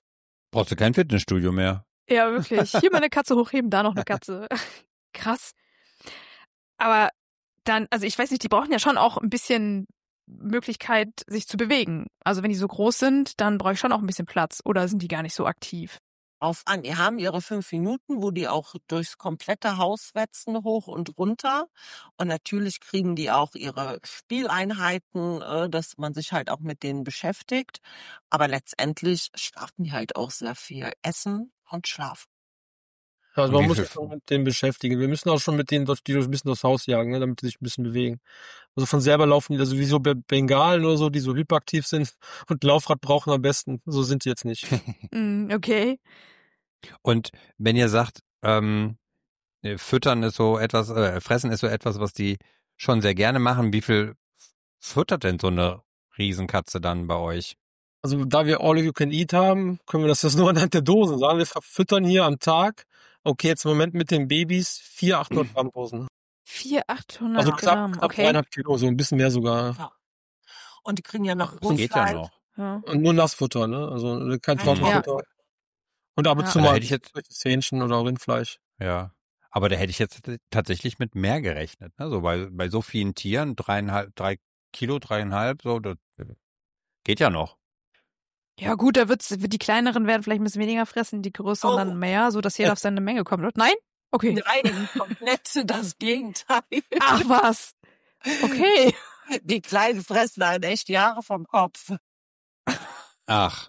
Brauchst du kein Fitnessstudio mehr. Ja, wirklich. Hier mal eine Katze hochheben, da noch eine Katze. Krass. Aber dann, also ich weiß nicht, die brauchen ja schon auch ein bisschen Möglichkeit, sich zu bewegen. Also wenn die so groß sind, dann brauche ich schon auch ein bisschen Platz. Oder sind die gar nicht so aktiv? Auf an. Die haben ihre 5 Minuten, wo die auch durchs komplette Haus wetzen, hoch und runter. Und natürlich kriegen die auch ihre Spieleinheiten, dass man sich halt auch mit denen beschäftigt. Aber letztendlich schlafen die halt auch sehr viel. Essen und schlafen. Also Und man wie muss viel- sich schon mit denen beschäftigen. Wir müssen auch schon mit denen die ein bisschen durchs Haus jagen, ne, damit die sich ein bisschen bewegen. Also von selber laufen die da sowieso Bengalen oder so, die so hyperaktiv sind und Laufrad brauchen am besten. So sind die jetzt nicht. Okay. Und wenn ihr sagt, füttern ist so etwas, fressen ist so etwas, was die schon sehr gerne machen, wie viel füttert denn so eine Riesenkatze dann bei euch? Also da wir All You Can Eat haben, können wir das nur anhand der Dosen sagen. Wir verfüttern hier am Tag, okay, jetzt im Moment mit den Babys 400, 800 Gramm Dosen. 400, 800 Also Gramm, knapp okay. 3,5 Kilo, so ein bisschen mehr sogar. Ja. Und die kriegen ja noch Das geht ja Rundfleisch. noch. Ja. Und nur Nassfutter, ne? Also kein Ja. Trockenfutter. Und ab und Ja. zu Da mal hätte ich jetzt- Hähnchen oder Rindfleisch. Ja. Aber da hätte ich jetzt tatsächlich mit mehr gerechnet. Ne? So bei so vielen Tieren, 3 Kilo, 3,5, so, das geht ja noch. Ja gut, da wird die kleineren werden vielleicht ein bisschen weniger fressen, die größeren Oh. dann mehr, so dass jeder auf seine Menge kommt. Nein? Okay. Nein, komplett das Gegenteil. Ach was. Okay. Die Kleinen fressen einen echt die Haare vom Kopf. Ach,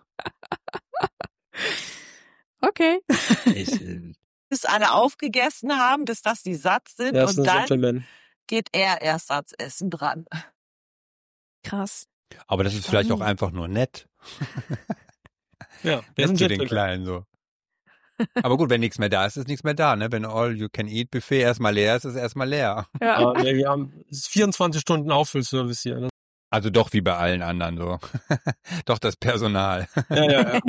Okay. ich, Bis alle aufgegessen haben, bis dass die satt sind. Er ist Und ein dann Gentleman. geht er erst ans Essen dran. Krass. aber das ist vielleicht auch Spannend. einfach nur nett. Ja, der ist ein Nett zu den Gentleman. Kleinen so. Aber gut, wenn nichts mehr da ist, ist nichts mehr da, ne? Wenn All-You-Can-Eat-Buffet erstmal leer ist, ist erstmal leer. Ja. Aber nee, wir haben es ist 24 Stunden Auffüllservice hier. Ne? Also doch wie bei allen anderen so. Doch das Personal. Ja.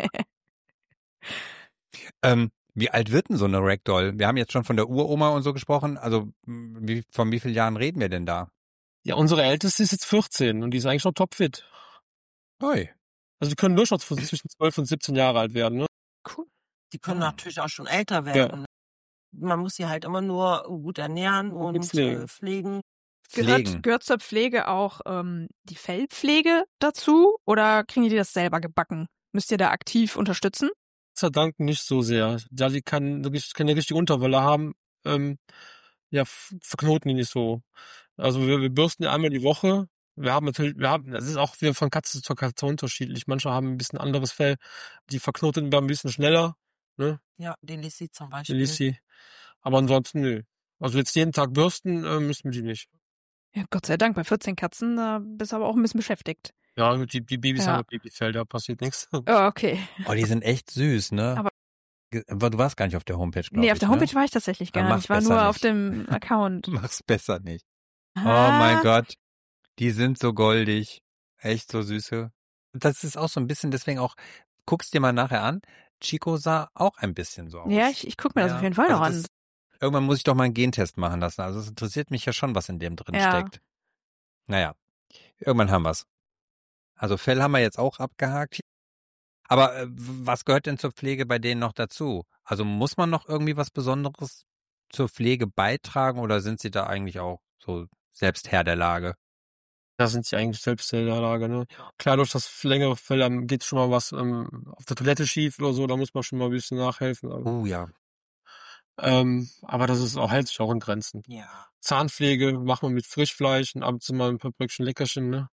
Wie alt wird denn so eine Ragdoll? Wir haben jetzt schon von der Uroma und so gesprochen. Also von wie vielen Jahren reden wir denn da? Ja, unsere Älteste ist jetzt 14 und die ist eigentlich schon topfit. Ui. Also die können durchaus zwischen 12 und 17 Jahre alt werden. Ne? Cool. Die können Ah. natürlich auch schon älter werden. Man muss sie halt immer nur gut ernähren und pflegen. Pflegen. Gehört zur Pflege auch die Fellpflege dazu oder kriegen die das selber gebacken? Müsst ihr da aktiv unterstützen? Gott sei Dank nicht so sehr. Da die keine richtige Unterwolle haben, verknoten die nicht so. Also wir bürsten die einmal die Woche. Das ist auch wieder von Katze zu Katze unterschiedlich. Manche haben ein bisschen anderes Fell. Die verknoten wir ein bisschen schneller, ne? Ja, die Lissi zum Die Beispiel. Lissi. Aber ansonsten, nö. Also jetzt jeden Tag bürsten müssen wir die nicht. Ja, Gott sei Dank, bei 14 Katzen, da bist du aber auch ein bisschen beschäftigt. Ja, die Babys Ja. haben Babyfell, da passiert nichts. Oh, okay. Oh, die sind echt süß, ne? Aber du warst gar nicht auf der Homepage, glaube ich. Nee, auf der Homepage war ich tatsächlich gar Dann nicht. Ich war mach's nur besser auf nicht. dem Account. Mach's besser nicht. Oh Ah. mein Gott. Die sind so goldig. Echt so süße. Das ist auch so ein bisschen, deswegen auch, guck's dir mal nachher an. Chico sah auch ein bisschen so aus. Ja, ich guck mir das Ja, auf jeden Fall noch also an. Irgendwann muss ich doch mal einen Gentest machen lassen. Also es interessiert mich ja schon, was in dem drin Ja. steckt. Naja, irgendwann haben wir's. Also Fell haben wir jetzt auch abgehakt. Aber was gehört denn zur Pflege bei denen noch dazu? Also muss man noch irgendwie was Besonderes zur Pflege beitragen oder sind sie da eigentlich auch so selbst Herr der Lage? Da sind sie eigentlich selbst in der Lage, ne? Klar, durch das längere Fell geht schon mal was auf der Toilette schief oder so, da muss man schon mal ein bisschen nachhelfen. Ja. Aber das ist auch, hält sich auch in Grenzen. Ja. Zahnpflege machen wir mit Frischfleisch und abends mal ein paar Bröckchen Leckerchen, ne?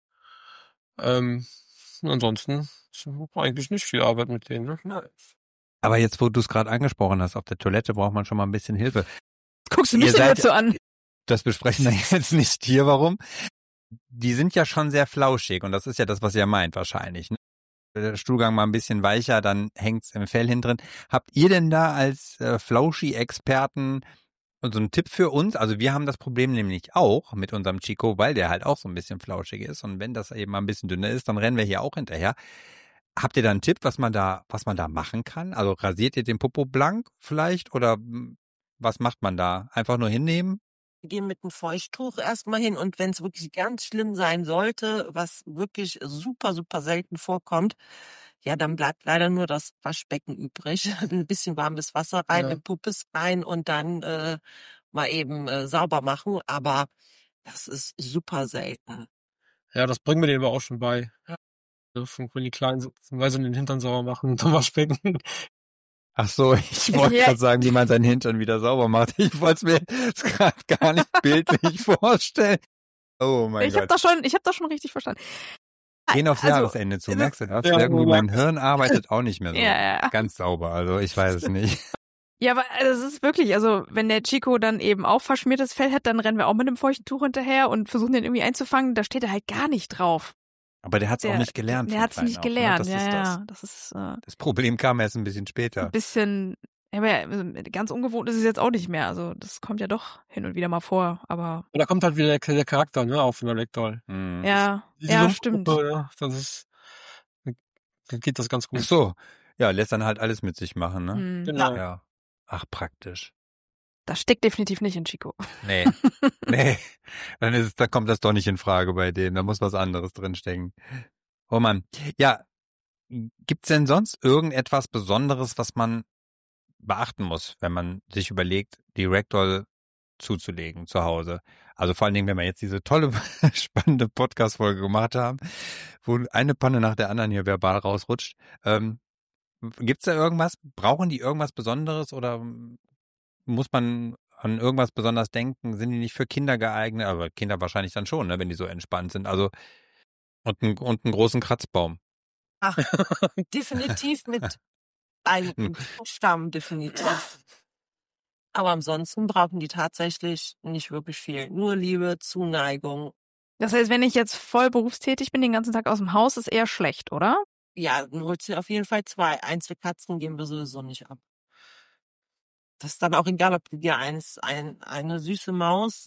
Ansonsten ist eigentlich nicht viel Arbeit mit denen, ne? Aber jetzt, wo du es gerade angesprochen hast, auf der Toilette braucht man schon mal ein bisschen Hilfe. Guckst du mich Ihr denn seid- jetzt so an? Das besprechen wir jetzt nicht hier. Warum? Die sind ja schon sehr flauschig und das ist ja das, was ihr meint wahrscheinlich. Ne? Der Stuhlgang mal ein bisschen weicher, dann hängt's im Fell hinten drin. Habt ihr denn da als Flauschi-Experten so einen Tipp für uns? Also wir haben das Problem nämlich auch mit unserem Chico, weil der halt auch so ein bisschen flauschig ist und wenn das eben mal ein bisschen dünner ist, dann rennen wir hier auch hinterher. Habt ihr da einen Tipp, was man da machen kann? Also rasiert ihr den Popo blank vielleicht oder was macht man da? Einfach nur hinnehmen? Wir gehen mit einem Feuchttuch erstmal hin und wenn es wirklich ganz schlimm sein sollte, was wirklich super, super selten vorkommt, Ja, dann bleibt leider nur das Waschbecken übrig. Ein bisschen warmes Wasser rein, Ja. mit Puppes rein und dann mal eben sauber machen. Aber das ist super selten. Ja, das bringen wir denen aber auch schon bei. Ja. Wenn die Kleinen sind, weil sie den Hintern sauber machen und dann Waschbecken. Ach so, ich wollte Ja. gerade sagen, wie man seinen Hintern wieder sauber macht. Ich wollte es mir jetzt gerade gar nicht bildlich vorstellen. Oh mein Ich habe Gott. das schon richtig verstanden. Gehen aufs Also, Jahresende zu, merkst du das? Ja, Irgendwie ja. mein Hirn arbeitet auch nicht mehr so Ja. ganz sauber, also ich weiß es nicht. Ja, aber es ist wirklich, also wenn der Chico dann eben auch verschmiertes Fell hat, dann rennen wir auch mit einem feuchten Tuch hinterher und versuchen den irgendwie einzufangen. Da steht er halt gar nicht drauf. Aber der hat es auch nicht gelernt. Der vom hat es Kleinen nicht auf, ne? gelernt, Das ja, ist das. ja. Das ist Das Problem kam erst ein bisschen ein später. bisschen, aber ja, ganz ungewohnt ist es jetzt auch nicht mehr. Also das kommt ja doch hin und wieder mal vor, aber Und da kommt halt wieder der Charakter, ne, auf in der Ragdoll. Hm. ja, Diese ja, Sumpfgruppe, stimmt. ja, dann geht das ganz Ach gut. so, ja, lässt dann halt alles mit sich machen, ne? Hm. Genau. Ja. Ach, praktisch. Das steckt definitiv nicht in Chico. Nee, nee, da kommt das doch nicht in Frage bei dem. Da muss was anderes drinstecken. Oh Mann. Ja, gibt's denn sonst irgendetwas Besonderes, was man beachten muss, wenn man sich überlegt, die Ragdoll zuzulegen zu Hause? Also vor allen Dingen, wenn wir jetzt diese tolle, spannende Podcast-Folge gemacht haben, wo eine Panne nach der anderen hier verbal rausrutscht. Gibt's da irgendwas? Brauchen die irgendwas Besonderes oder muss man an irgendwas besonders denken? Sind die nicht für Kinder geeignet? Aber Kinder wahrscheinlich dann schon, ne, wenn die so entspannt sind. Also und einen großen Kratzbaum. Ach, definitiv mit einem Stamm, definitiv. Aber ansonsten brauchen die tatsächlich nicht wirklich viel. Nur Liebe, Zuneigung. Das heißt, wenn ich jetzt voll berufstätig bin, den ganzen Tag aus dem Haus, ist eher schlecht, oder? Ja, dann holst du auf jeden Fall 2. Einzelkatzen geben wir sowieso nicht ab. Das ist dann auch egal, ob du dir eine süße Maus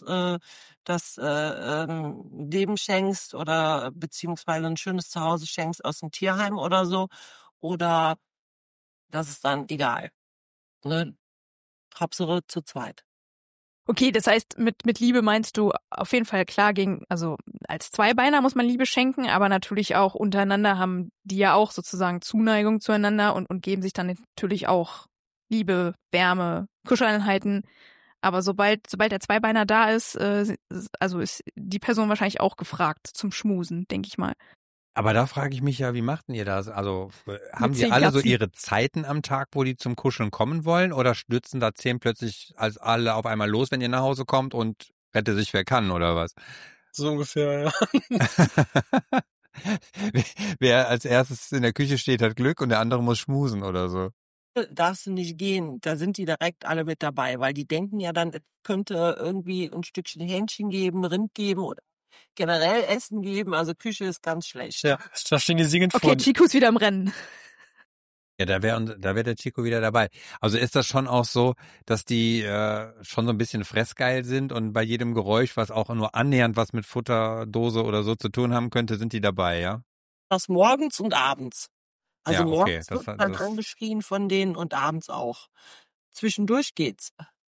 Leben schenkst oder beziehungsweise ein schönes Zuhause schenkst aus dem Tierheim oder so. Oder das ist dann egal. Ne? Hauptsache zu zweit. Okay, das heißt, mit Liebe meinst du auf jeden Fall klar also als Zweibeiner muss man Liebe schenken, aber natürlich auch untereinander haben die ja auch sozusagen Zuneigung zueinander und geben sich dann natürlich auch Liebe, Wärme, Kuscheleinheiten. Aber sobald der Zweibeiner da ist, also ist die Person wahrscheinlich auch gefragt zum Schmusen, denke ich mal. Aber da frage ich mich ja, wie macht denn ihr das? Also haben die 10 alle so Katzen. ihre Zeiten am Tag, wo die zum Kuscheln kommen wollen? Oder stürzen da 10 plötzlich als alle auf einmal los, wenn ihr nach Hause kommt und rette sich wer kann oder was? So ungefähr, ja. Wer als erstes in der Küche steht, hat Glück und der andere muss schmusen oder so. Darfst du nicht gehen. Da sind die direkt alle mit dabei, weil die denken ja dann, es könnte irgendwie ein Stückchen Hähnchen geben, Rind geben oder generell Essen geben. Also Küche ist ganz schlecht. Ja, da stehen die singend Okay, vor. Chico ist wieder im Rennen. Ja, da wär der Chico wieder dabei. Also ist das schon auch so, dass die schon so ein bisschen fressgeil sind und bei jedem Geräusch, was auch nur annähernd was mit Futterdose oder so zu tun haben könnte, sind die dabei, ja? Das morgens und abends. Also Ja, okay, morgens das- wird man das- angeschrien von denen und abends auch. Zwischendurch geht's.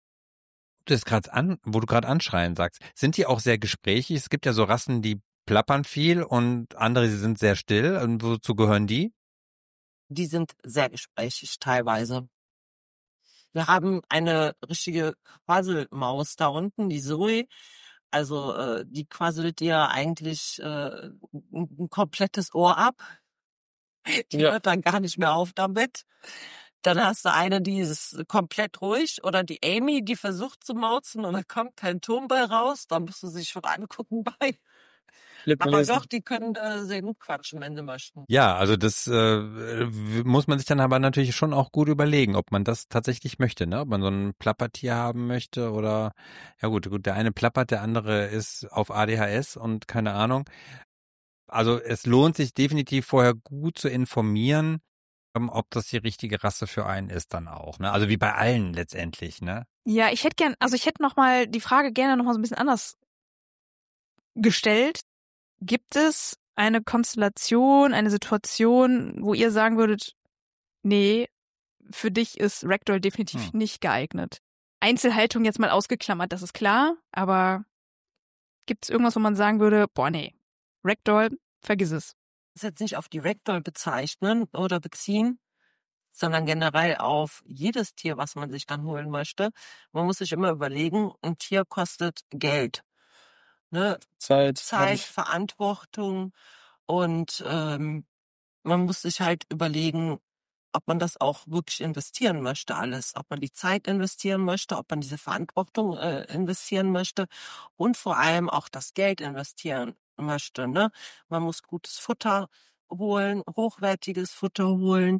Wo du gerade anschreien sagst, sind die auch sehr gesprächig? Es gibt ja so Rassen, die plappern viel und andere, die sind sehr still. Und wozu gehören die? Die sind sehr gesprächig teilweise. Wir haben eine richtige Quasselmaus da unten, die Zoe. Also die quasselt dir eigentlich ein komplettes Ohr ab. Die Ja. hört dann gar nicht mehr auf damit. Dann hast du eine, die ist komplett ruhig. Oder die Amy, die versucht zu mauzen und da kommt kein Ton bei raus. Da musst du sich schon angucken bei. Lippen Aber lesen. doch, die können sehr gut quatschen, wenn sie möchten. Ja, also das muss man sich dann aber natürlich schon auch gut überlegen, ob man das tatsächlich möchte, ne? Ob man so ein Plappertier haben möchte oder, ja gut, der eine plappert, der andere ist auf ADHS und keine Ahnung. Also es lohnt sich definitiv vorher gut zu informieren, ob das die richtige Rasse für einen ist dann auch, ne? Also wie bei allen letztendlich, ne? Ja, ich hätte noch mal die Frage gerne noch mal so ein bisschen anders gestellt. Gibt es eine Konstellation, eine Situation, wo ihr sagen würdet, nee, für dich ist Ragdoll definitiv nicht geeignet? Einzelhaltung jetzt mal ausgeklammert, das ist klar, aber gibt es irgendwas, wo man sagen würde, boah, nee, Ragdoll, vergiss es. das jetzt nicht auf die Ragdoll bezeichnen oder beziehen, sondern generell auf jedes Tier, was man sich dann holen möchte. Man muss sich immer überlegen, ein Tier kostet Geld. Ne? Zeit. Zeit, Verantwortung und man muss sich halt überlegen, ob man das auch wirklich investieren möchte, alles. Ob man die Zeit investieren möchte, ob man diese Verantwortung investieren möchte und vor allem auch das Geld investieren möchte. Ne? Man muss gutes Futter holen, hochwertiges Futter holen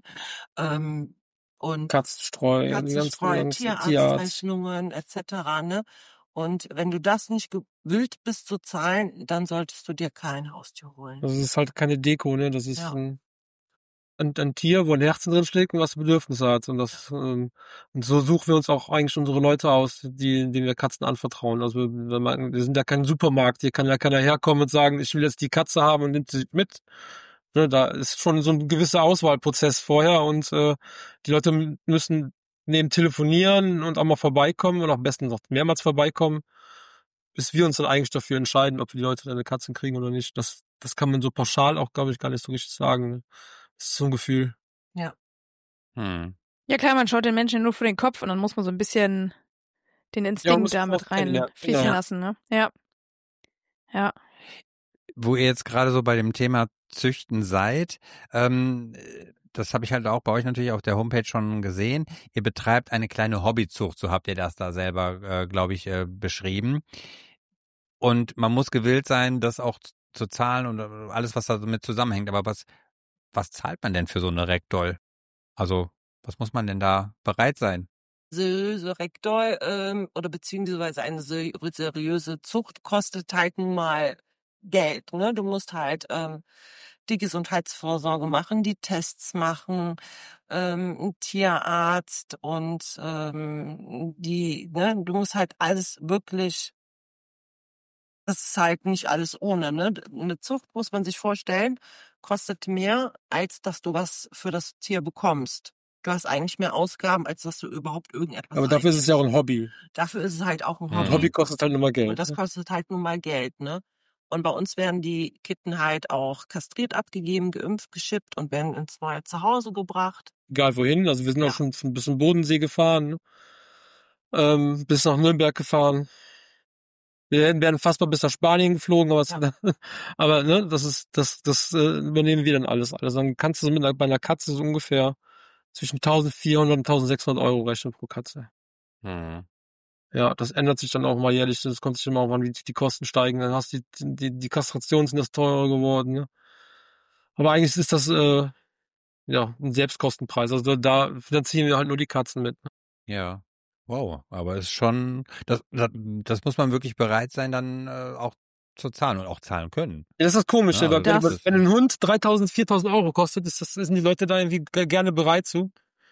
und Katzenstreu, die Katzenstreu, ganzen Tierarzt. Tierarztrechnungen etc. Ne? Und wenn du das nicht gewillt bist zu zahlen, dann solltest du dir kein Haustier holen. Das ist halt keine Deko, ne? Das ist Ja. ein Tier, wo ein Herzen drin schlägt und was Bedürfnisse hat. Und und so suchen wir uns auch eigentlich unsere Leute aus, denen wir Katzen anvertrauen. Also wir sind ja kein Supermarkt, hier kann ja keiner herkommen und sagen, ich will jetzt die Katze haben und nimmt sie mit. Ne, da ist schon so ein gewisser Auswahlprozess vorher und die Leute müssen neben telefonieren und auch mal vorbeikommen und am besten noch mehrmals vorbeikommen, bis wir uns dann eigentlich dafür entscheiden, ob wir die Leute eine Katze kriegen oder nicht. Das kann man so pauschal auch, glaube ich, gar nicht so richtig sagen. Ne? Das ist so ein Gefühl. Ja. Hm. Ja klar, man schaut den Menschen nur vor den Kopf und dann muss man so ein bisschen den Instinkt muss da man mit auch kennenlernen, reinfließen genau. lassen, ne? Ja. Ja. Wo ihr jetzt gerade so bei dem Thema Züchten seid, das habe ich halt auch bei euch natürlich auf der Homepage schon gesehen. Ihr betreibt eine kleine Hobbyzucht, so habt ihr das da selber, glaube ich, beschrieben. Und man muss gewillt sein, das auch zu zahlen und alles, was damit zusammenhängt. Aber was zahlt man denn für so eine Ragdoll? Also, was muss man denn da bereit sein? Seriöse Ragdoll oder beziehungsweise eine seriöse Zucht kostet halt nun mal Geld. Ne? Du musst halt die Gesundheitsvorsorge machen, die Tests machen, ein Tierarzt und du musst halt alles wirklich, das ist halt nicht alles ohne. Ne? Eine Zucht, muss man sich vorstellen, kostet mehr, als dass du was für das Tier bekommst. Du hast eigentlich mehr Ausgaben, als dass du überhaupt irgendetwas Aber dafür ist es ja auch ein Hobby. Dafür ist es halt auch ein Mhm. Hobby. Hobby kostet halt nur mal Geld. Und das kostet halt nun mal Geld, ne? Und bei uns werden die Kitten halt auch kastriert abgegeben, geimpft, geschippt und werden ins neue Zuhause gebracht. Egal wohin. Also wir sind Ja. auch schon bis zum Bodensee gefahren, bis nach Nürnberg gefahren. Wir werden fast mal bis nach Spanien geflogen, aber, aber ne, das übernehmen wir dann alles. Also dann kannst du bei einer Katze so ungefähr zwischen 1.400 und 1.600 Euro rechnen pro Katze. Mhm. Ja, das ändert sich dann auch mal jährlich. Das kommt sich immer auch an, wie die Kosten steigen. Dann hast du die Kastrationen sind das teurer geworden. Ne? Aber eigentlich ist das ein Selbstkostenpreis. Also da finanzieren wir halt nur die Katzen mit. Ne? Ja. Wow, aber es ist schon, das muss man wirklich bereit sein, dann auch zu zahlen und auch zahlen können. Ja, das ist komisch, Ja, weil also wenn ein Hund 3.000, 4.000 Euro kostet, sind die Leute da irgendwie gerne bereit zu.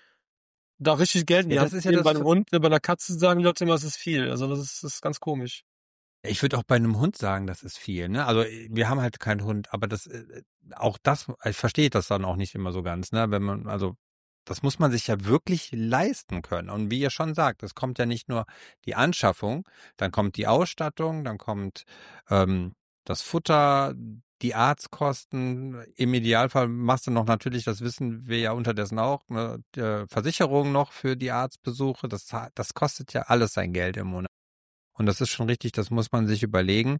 Da richtig Geld in die Ja, Hand das ist zu ja nehmen. das. Bei einem Hund, bei einer Katze sagen die Leute immer, es ist viel. Also das ist ganz komisch. Ich würde auch bei einem Hund sagen, das ist viel. Ne? Also wir haben halt keinen Hund, aber auch das, ich verstehe das dann auch nicht immer so ganz. Ne, wenn man, also das muss man sich ja wirklich leisten können. Und wie ihr schon sagt, es kommt ja nicht nur die Anschaffung, dann kommt die Ausstattung, dann kommt das Futter, die Arztkosten. Im Idealfall machst du noch natürlich, das wissen wir ja unterdessen auch, ne, Versicherung noch für die Arztbesuche. Das kostet ja alles sein Geld im Monat. Und das ist schon richtig, das muss man sich überlegen.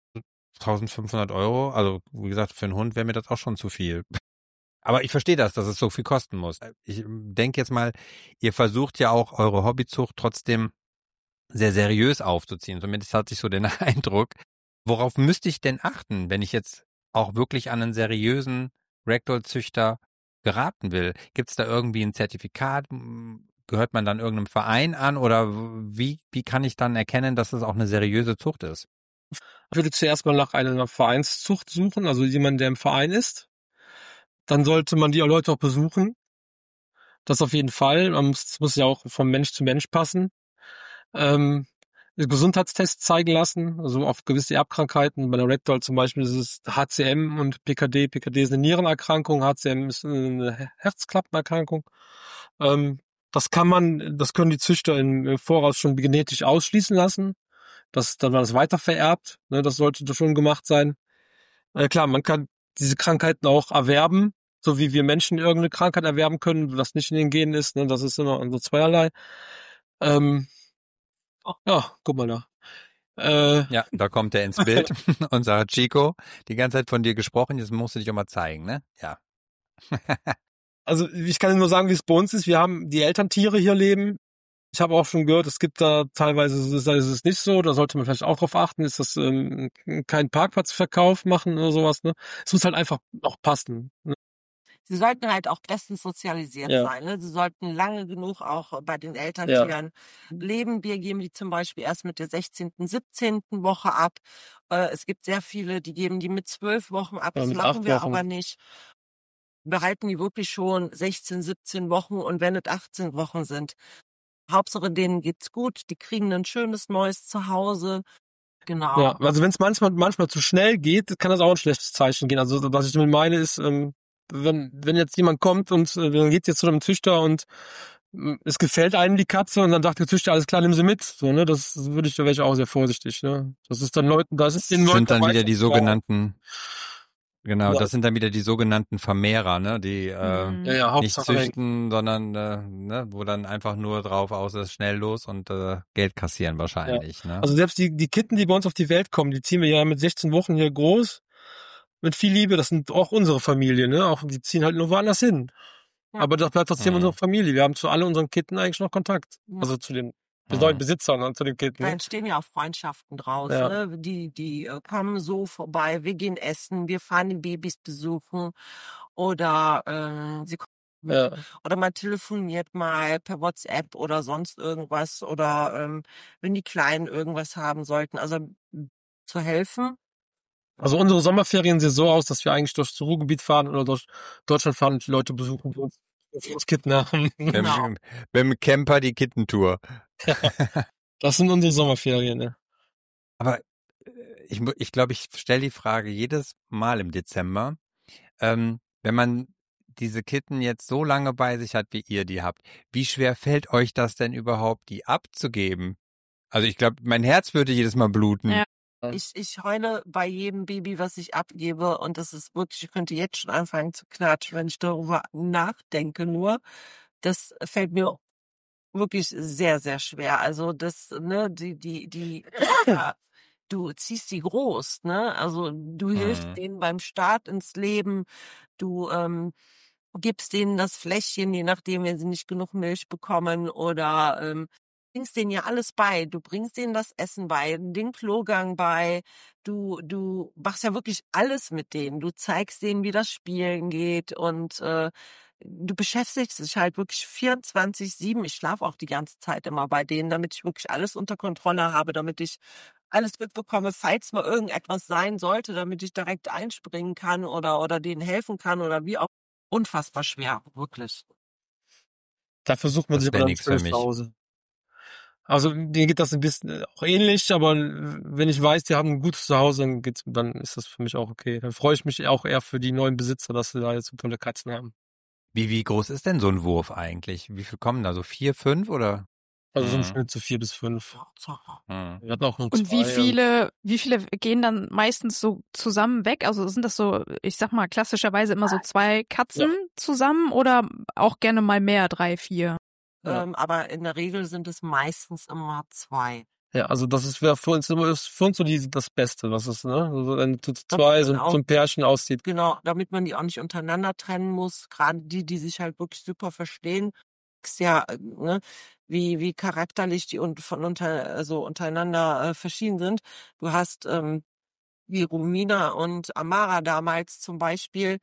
1.500 Euro, also wie gesagt, für einen Hund wäre mir das auch schon zu viel. Aber ich verstehe das, dass es so viel kosten muss. Ich denke jetzt mal, ihr versucht ja auch eure Hobbyzucht trotzdem sehr seriös aufzuziehen. Zumindest hatte ich so den Eindruck. Worauf müsste ich denn achten, wenn ich jetzt auch wirklich an einen seriösen Ragdoll-Züchter geraten will? Gibt es da irgendwie ein Zertifikat? Gehört man dann irgendeinem Verein an oder wie kann ich dann erkennen, dass es auch eine seriöse Zucht ist? Ich würde zuerst mal nach einer Vereinszucht suchen, also jemand, der im Verein ist. Dann sollte man die Leute auch besuchen. Das auf jeden Fall. Das muss ja auch vom Mensch zu Mensch passen. Gesundheitstests zeigen lassen, also auf gewisse Erbkrankheiten. Bei der Ragdoll zum Beispiel ist es HCM und PKD. PKD ist eine Nierenerkrankung, HCM ist eine Herzklappenerkrankung. Das können die Züchter im Voraus schon genetisch ausschließen lassen. Dann war das weiter vererbt. Ne, das sollte schon gemacht sein. Klar, man kann diese Krankheiten auch erwerben, so wie wir Menschen irgendeine Krankheit erwerben können, was nicht in den Genen ist, ne? Das ist immer so zweierlei. Ja, guck mal da. Ja, da kommt er ins Bild. Unser Chico, die ganze Zeit von dir gesprochen, jetzt musst du dich auch mal zeigen, ne? Ja. Also ich kann nur sagen, wie es bei uns ist. Wir haben die Elterntiere hier leben. Ich habe auch schon gehört, es gibt da teilweise, ist es nicht so, da sollte man vielleicht auch drauf achten, ist das kein Parkplatzverkauf machen oder sowas, ne? Es muss halt einfach auch passen. Ne? Sie sollten halt auch bestens sozialisiert Ja. sein. Ne? Sie sollten lange genug auch bei den Elterntieren leben. Wir geben die zum Beispiel erst mit der 16., 17. Woche ab. Es gibt sehr viele, die geben die mit 12 Wochen ab. Ja, Das mit machen 8 wir Wochen. aber nicht. Wir halten die wirklich schon 16, 17 Wochen und wenn es 18 Wochen sind. Hauptsache denen geht's gut. Die kriegen ein schönes neues Zuhause. Genau. Ja, also wenn es manchmal zu schnell geht, kann das auch ein schlechtes Zeichen gehen. Also was ich damit meine ist, wenn jetzt jemand kommt und dann geht jetzt zu einem Züchter und es gefällt einem die Katze und dann sagt der Züchter, alles klar, nimm sie mit. So, ne, da wäre ich auch sehr vorsichtig, ne. Das ist dann Leuten, das ist den Leuten Sind dann wieder die meistens sogenannten, genau, Ja. das sind dann wieder die sogenannten Vermehrer, ne, die ja, nicht Hauptsache züchten, sondern ne, wo dann einfach nur drauf aus ist, schnell los und Geld kassieren wahrscheinlich, ne? Also selbst die Kitten, die bei uns auf die Welt kommen, die ziehen wir ja mit 16 Wochen hier groß, mit viel Liebe, das sind auch unsere Familie, ne? Auch die ziehen halt nur woanders hin. Ja. Aber das bleibt trotzdem Mhm. unsere Familie. Wir haben zu alle unseren Kitten eigentlich noch Kontakt. Ja. Also zu den neuen Besitzern und zu den Kitten. Da Ne? entstehen ja auch Freundschaften draus. Ja. Ne? Die kommen so vorbei, wir gehen essen, wir fahren die Babys besuchen oder sie kommen Ja. oder man telefoniert mal per WhatsApp oder sonst irgendwas oder wenn die Kleinen irgendwas haben sollten, also zu helfen. Also unsere Sommerferien sehen so aus, dass wir eigentlich durchs Ruhrgebiet fahren oder durch Deutschland fahren und die Leute besuchen, die uns Kitten haben. Genau. Mit dem Camper die Kittentour. Das sind unsere Sommerferien, ne? Aber ich glaube, ich stelle die Frage jedes Mal im Dezember, wenn man diese Kitten jetzt so lange bei sich hat, wie ihr die habt, wie schwer fällt euch das denn überhaupt, die abzugeben? Also ich glaube, mein Herz würde jedes Mal bluten. Ja. Ich heule bei jedem Baby, was ich abgebe und das ist wirklich, ich könnte jetzt schon anfangen zu klatschen, wenn ich darüber nachdenke nur. Das fällt mir wirklich sehr, sehr schwer. Also das, ne, ja, du ziehst die groß, ne? Also du hilfst denen beim Start ins Leben, du gibst denen das Fläschchen, je nachdem, wenn sie nicht genug Milch bekommen oder bringst denen ja alles bei. Du bringst denen das Essen bei, den Klogang bei. Du machst ja wirklich alles mit denen. Du zeigst denen, wie das Spielen geht und du beschäftigst dich halt wirklich 24/7. Ich schlafe auch die ganze Zeit immer bei denen, damit ich wirklich alles unter Kontrolle habe, damit ich alles mitbekomme, falls mal irgendetwas sein sollte, damit ich direkt einspringen kann oder denen helfen kann oder wie auch. Unfassbar schwer, wirklich. Da versucht man Das sich wär aber dann nix für zu mich. Hause. Also mir geht das ein bisschen auch ähnlich, aber wenn ich weiß, die haben ein gutes Zuhause, dann ist das für mich auch okay. Dann freue ich mich auch eher für die neuen Besitzer, dass sie da jetzt so tolle Katzen haben. Wie groß ist denn so ein Wurf eigentlich? Wie viel kommen da? So 4, 5 oder? Also so im Mhm. Schnitt so 4 bis 5. Mhm. Wir hatten auch nur Und 2. wie viele gehen dann meistens so zusammen weg? Also sind das so, ich sag mal, klassischerweise immer so 2 Katzen zusammen oder auch gerne mal mehr, 3, 4? Ja. Aber in der Regel sind es meistens immer 2. Ja, also das wäre für uns immer so das Beste, was ist, ne? Also wenn zu 2 so ein Pärchen aussieht. Genau, damit man die auch nicht untereinander trennen muss. Gerade die sich halt wirklich super verstehen. Ist ja, ne, wie charakterlich die untereinander verschieden sind. Du hast wie Romina und Amara damals zum Beispiel,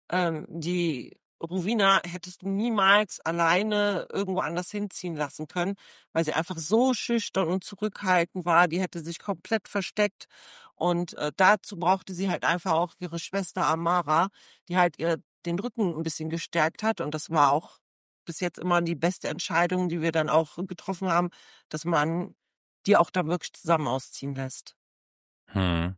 die Rowena hättest du niemals alleine irgendwo anders hinziehen lassen können, weil sie einfach so schüchtern und zurückhaltend war. Die hätte sich komplett versteckt. Und dazu brauchte sie halt einfach auch ihre Schwester Amara, die halt ihr den Rücken ein bisschen gestärkt hat. Und das war auch bis jetzt immer die beste Entscheidung, die wir dann auch getroffen haben, dass man die auch da wirklich zusammen ausziehen lässt. Hm.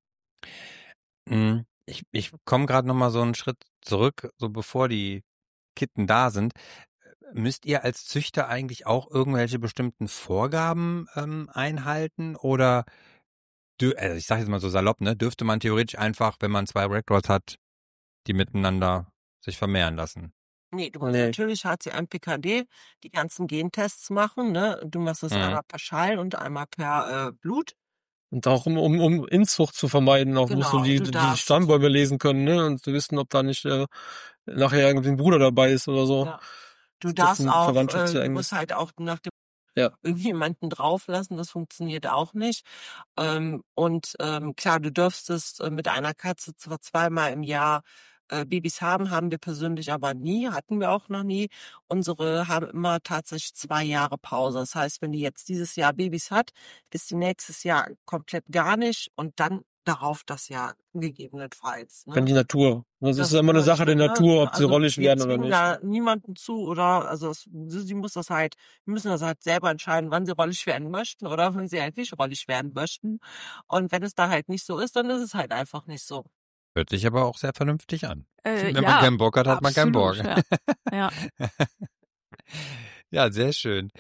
Ich komme gerade noch mal so einen Schritt zurück, so bevor die Kitten da sind. Müsst ihr als Züchter eigentlich auch irgendwelche bestimmten Vorgaben einhalten oder also ich sage jetzt mal so salopp, ne, dürfte man theoretisch einfach, wenn man 2 Ragdolls hat, die miteinander sich vermehren lassen. Nee, du musst Nee. natürlich HCM-PKD die ganzen Gentests machen, ne? Du machst das einmal per Schall und einmal per Blut. Und auch um Inzucht zu vermeiden, auch musst du Genau, du die darfst- Stammbäume lesen können, ne? Und zu wissen, ob da nicht nachher irgendwie ein Bruder dabei ist oder so. Ja. Du Das darfst sind auch, Verwandtschaftsverhältnisse. du musst halt auch nach dem Ja. jemanden drauflassen, das funktioniert auch nicht. Klar, du dürftest mit einer Katze zwar 2-mal im Jahr Babys haben wir persönlich aber nie, hatten wir auch noch nie. Unsere haben immer tatsächlich 2 Jahre Pause. Das heißt, wenn die jetzt dieses Jahr Babys hat, ist die nächstes Jahr komplett gar nicht und dann darauf das Jahr gegebenenfalls. Ne? Wenn die Natur. Das ist Das immer eine ist Sache der ne? Natur, ob sie Also rollig wir werden oder zwingen nicht. da niemanden zu oder also sie muss das halt, wir müssen das halt selber entscheiden, wann sie rollig werden möchten oder wenn sie halt nicht rollig werden möchten. Und wenn es da halt nicht so ist, dann ist es halt einfach nicht so. Hört sich aber auch sehr vernünftig an. Wenn ja, man keinen Bock hat, hat man keinen Bock. absolut, ja. Ja, sehr schön.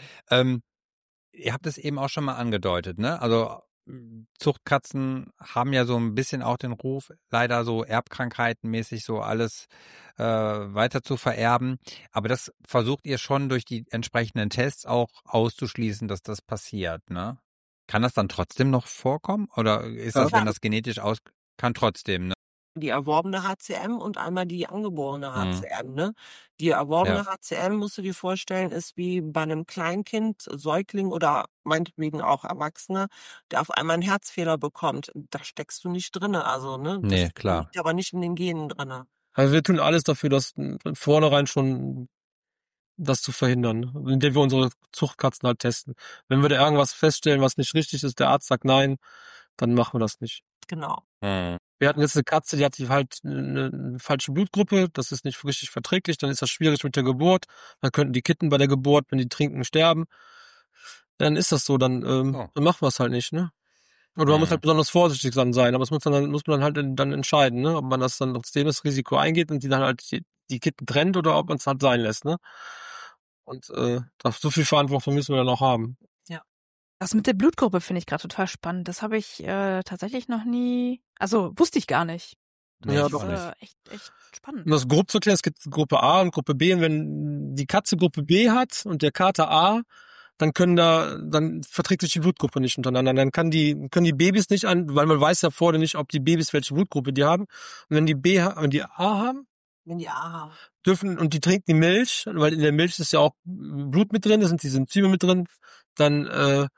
Ihr habt es eben auch schon mal angedeutet, ne? Also Zuchtkatzen haben ja so ein bisschen auch den Ruf, leider so erbkrankheitenmäßig so alles weiter zu vererben. Aber das versucht ihr schon durch die entsprechenden Tests auch auszuschließen, dass das passiert, ne? Kann das dann trotzdem noch vorkommen? Oder ist Ja. das, wenn das genetisch kann trotzdem, ne? Die erworbene HCM und einmal die angeborene HCM. Ne? Die erworbene HCM, musst du dir vorstellen, ist wie bei einem Kleinkind, Säugling oder meinetwegen auch Erwachsener, der auf einmal einen Herzfehler bekommt. Da steckst du nicht drinne. Also, ne? Das Nee, klar. liegt aber nicht in den Genen drinne. Also wir tun alles dafür, dass von vornherein schon das zu verhindern, indem wir unsere Zuchtkatzen halt testen. Wenn wir da irgendwas feststellen, was nicht richtig ist, der Arzt sagt nein, dann machen wir das nicht. Genau. Wir hatten jetzt eine Katze, die hatte halt eine falsche Blutgruppe, das ist nicht richtig verträglich, dann ist das schwierig mit der Geburt, dann könnten die Kitten bei der Geburt, wenn die trinken, sterben. Dann ist das so, dann machen wir es halt nicht, ne? Oder man muss halt besonders vorsichtig dann sein, aber das muss man dann halt dann entscheiden, ne? Ob man das dann trotzdem das Risiko eingeht und die dann halt die Kitten trennt oder ob man es halt sein lässt, ne? Und so viel Verantwortung müssen wir dann auch haben. Das mit der Blutgruppe finde ich gerade total spannend. Das habe ich tatsächlich noch nie, also wusste ich gar nicht. Nee, Ja, ich doch auch nicht. Echt spannend. Um das grob zu erklären, es gibt Gruppe A und Gruppe B und wenn die Katze Gruppe B hat und der Kater A, dann dann verträgt sich die Blutgruppe nicht untereinander. Dann können die Babys nicht weil man weiß ja vorher nicht, ob die Babys welche Blutgruppe die haben. Und wenn die A haben, Wenn die A haben. und die trinken die Milch, weil in der Milch ist ja auch Blut mit drin, da sind diese Enzyme mit drin, dann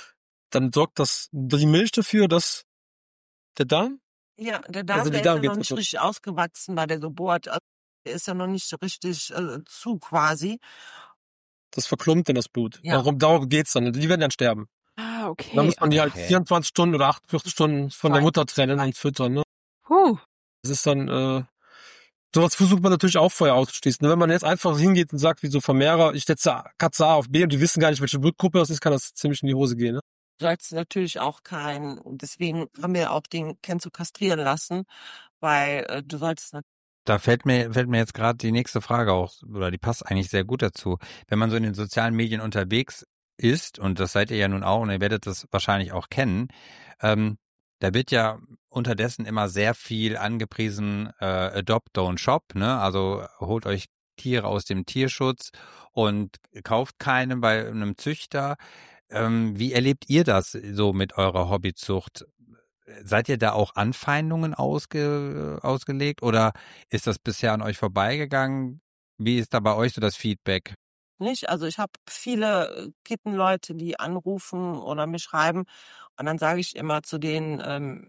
sorgt die Milch dafür, dass der Darm, Ja, der Darm, Also die der ist ja Darm noch geht's nicht kaputt. richtig ausgewachsen bei der Geburt. Also, der ist ja noch nicht so richtig zu quasi. das verklumpt in das Blut. Ja. Darum geht's dann. Die werden dann sterben. Ah, okay. Dann muss man die halt Okay. 24 Stunden oder 48 Stunden von der Fein. Mutter trennen und füttern. Ne? Das ist dann, sowas versucht man natürlich auch vorher auszuschließen. Wenn man jetzt einfach hingeht und sagt, wie so Vermehrer, ich setze Katze A auf B und die wissen gar nicht, welche Blutgruppe das ist, kann das ziemlich in die Hose gehen. Ne? Du sollst natürlich auch deswegen haben wir auch den Kenzo kastrieren lassen, weil du solltest Da fällt mir jetzt gerade die nächste Frage auch, oder die passt eigentlich sehr gut dazu. Wenn man so in den sozialen Medien unterwegs ist, und das seid ihr ja nun auch, und ihr werdet das wahrscheinlich auch kennen, da wird ja unterdessen immer sehr viel angepriesen, Adopt, don't shop, ne? Also holt euch Tiere aus dem Tierschutz und kauft keine bei einem Züchter. Wie erlebt ihr das so mit eurer Hobbyzucht? Seid ihr da auch Anfeindungen ausgelegt oder ist das bisher an euch vorbeigegangen? Wie ist da bei euch so das Feedback? nicht. Also ich habe viele Kittenleute, die anrufen oder mir schreiben und dann sage ich immer zu denen,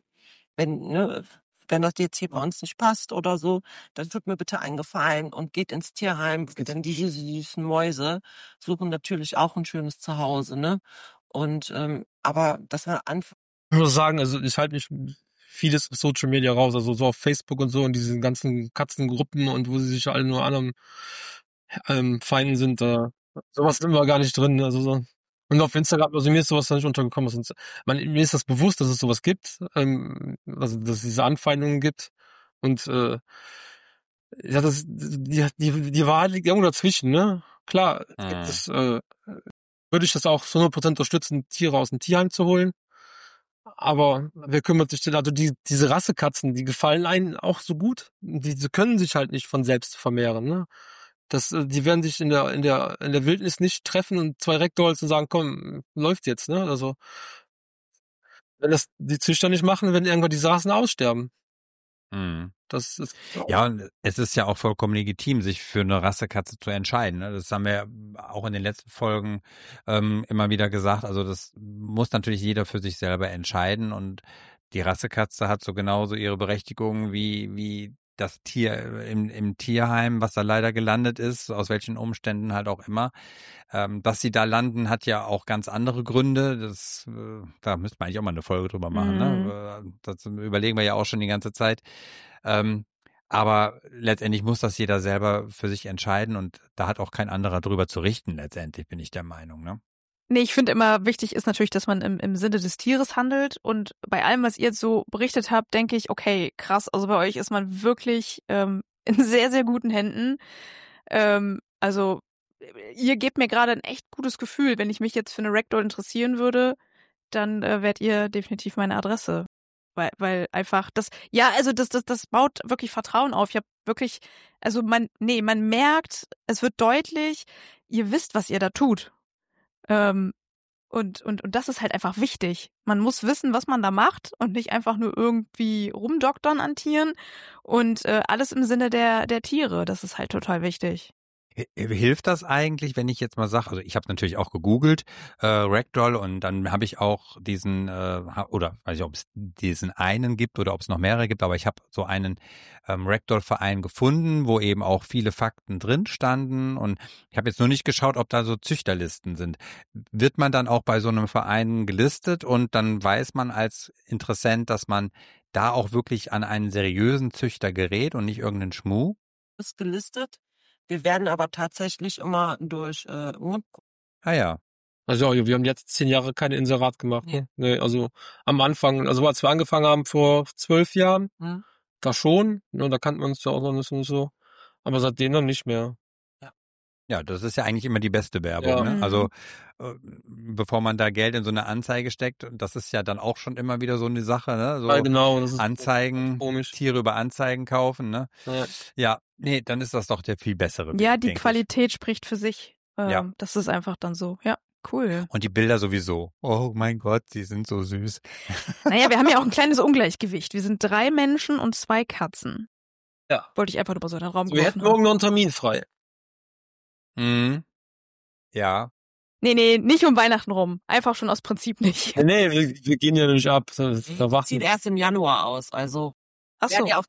wenn das jetzt hier bei uns nicht passt oder so, dann tut mir bitte einen Gefallen und geht ins Tierheim, denn diese süßen Mäuse suchen natürlich auch ein schönes Zuhause, ne? Und aber das war Ich muss sagen, also ich halte mich vieles auf Social Media raus, also so auf Facebook und so und diesen ganzen Katzengruppen und wo sie sich alle nur anderen Feinden sind, sowas sind wir gar nicht drin. Also so. Und auf Instagram, also mir ist sowas da nicht untergekommen. Mir ist das bewusst, dass es sowas gibt, also dass es diese Anfeindungen gibt. Und ja, die Wahrheit liegt irgendwo dazwischen, ne? Klar, würde ich das auch zu 100% unterstützen, Tiere aus dem Tierheim zu holen. Aber wer kümmert sich denn? Also diese Rassekatzen, die gefallen einem auch so gut. Die können sich halt nicht von selbst vermehren, ne? Die werden sich in der Wildnis nicht treffen und 2 Ragdolls und sagen, komm, läuft jetzt, ne? Also, wenn das die Züchter nicht machen, werden irgendwann diese Rassen aussterben. Mhm. Das ist Ja, und es ist ja auch vollkommen legitim, sich für eine Rassekatze zu entscheiden. Ne? Das haben wir auch in den letzten Folgen immer wieder gesagt. Also das muss natürlich jeder für sich selber entscheiden. Und die Rassekatze hat so genauso ihre Berechtigung wie das Tier im Tierheim, was da leider gelandet ist, aus welchen Umständen halt auch immer. Dass sie da landen, hat ja auch ganz andere Gründe. Da müsste man eigentlich auch mal eine Folge drüber machen. Ne? Das überlegen wir ja auch schon die ganze Zeit. Aber letztendlich muss das jeder selber für sich entscheiden und da hat auch kein anderer drüber zu richten, letztendlich, bin ich der Meinung. Ne? Nee, ich finde immer wichtig ist natürlich, dass man im Sinne des Tieres handelt. Und bei allem, was ihr jetzt so berichtet habt, denke ich, okay, krass, also bei euch ist man wirklich in sehr, sehr guten Händen. Also ihr gebt mir gerade ein echt gutes Gefühl. Wenn ich mich jetzt für eine Ragdoll interessieren würde, dann wärt ihr definitiv meine Adresse. Weil einfach das baut wirklich Vertrauen auf. Ich habe wirklich, also man merkt, es wird deutlich, ihr wisst, was ihr da tut. Und das ist halt einfach wichtig. Man muss wissen, was man da macht und nicht einfach nur irgendwie rumdoktern an Tieren und alles im Sinne der Tiere. Das ist halt total wichtig. Hilft das eigentlich, wenn ich jetzt mal sage, also ich habe natürlich auch gegoogelt, Ragdoll, und dann habe ich auch diesen, oder weiß ich, ob es diesen einen gibt oder ob es noch mehrere gibt, aber ich habe so einen Ragdoll-Verein gefunden, wo eben auch viele Fakten drin standen, und ich habe jetzt nur nicht geschaut, ob da so Züchterlisten sind. Wird man dann auch bei so einem Verein gelistet und dann weiß man als Interessent, dass man da auch wirklich an einen seriösen Züchter gerät und nicht irgendeinen Schmuh? Ist gelistet. Wir werden aber tatsächlich immer durch Ah ja. Also wir haben jetzt 10 Jahre keine Inserat gemacht. Ne? Nee, also am Anfang, also als wir angefangen haben vor 12 Jahren, da schon, ne, da kannten wir uns ja auch noch nicht und so. Aber seitdem dann nicht mehr. Ja, das ist ja eigentlich immer die beste Werbung. Ja. Ne? Also bevor man da Geld in so eine Anzeige steckt, das ist ja dann auch schon immer wieder so eine Sache, ne? So Ja, genau, das ist Anzeigen, komisch. Tiere über Anzeigen kaufen, ne? Ja. Ja, nee, dann ist das doch der viel bessere Weg, Ja, die denk Qualität spricht für sich. Ja. Das ist einfach dann so. Ja, cool. Und die Bilder sowieso. Oh mein Gott, die sind so süß. Naja, wir haben ja auch ein kleines Ungleichgewicht. Wir sind 3 Menschen und 2 Katzen. Ja. Wollte ich einfach nur so in den Raum So, wir hätten geworfen haben. morgen noch einen Termin frei. Mhm. Ja. Nee, nicht um Weihnachten rum. Einfach schon aus Prinzip nicht. Nee, wir gehen ja nicht ab. Da Sieht warten. erst im Januar aus, also Ach so. werden ja auch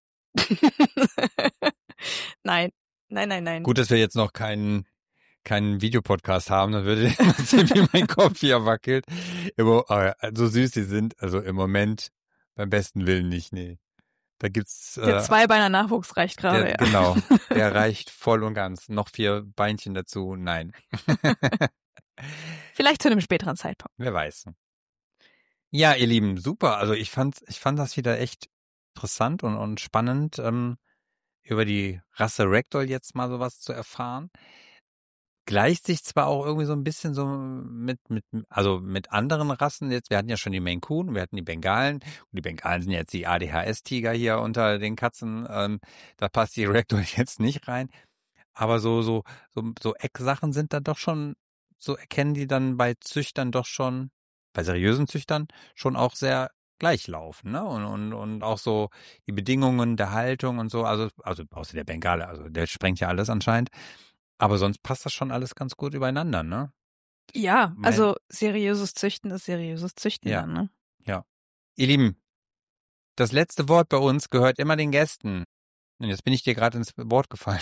Nein. Gut, dass wir jetzt noch keinen Videopodcast haben, dann würde man sehen, wie mein Kopf hier wackelt. So süß die sind, also im Moment beim besten Willen nicht, nee. Da gibt's Der Zweibeiner Nachwuchs reicht gerade, ja. Genau, der reicht voll und ganz. Noch 4 Beinchen dazu, nein. Vielleicht zu einem späteren Zeitpunkt. Wer weiß. Ja, ihr Lieben, super. Also ich fand das wieder echt interessant und spannend, über die Rasse Ragdoll jetzt mal sowas zu erfahren. Gleicht sich zwar auch irgendwie so ein bisschen so mit anderen Rassen jetzt. Wir hatten ja schon die Maine Coon, wir hatten die Bengalen. Und die Bengalen sind jetzt die ADHS-Tiger hier unter den Katzen. Da passt die Ragdoll jetzt nicht rein. Aber so Ecksachen sind da doch schon, so erkennen die dann bei Züchtern doch schon, bei seriösen Züchtern schon auch sehr gleich laufen, ne? Und auch so die Bedingungen der Haltung und so, also außer der Bengale, also der sprengt ja alles anscheinend. Aber sonst passt das schon alles ganz gut übereinander, ne? Ja, also seriöses Züchten ist seriöses Züchten Ja. dann, ne? Ja. Ihr Lieben, das letzte Wort bei uns gehört immer den Gästen. Und jetzt bin ich dir gerade ins Wort gefallen.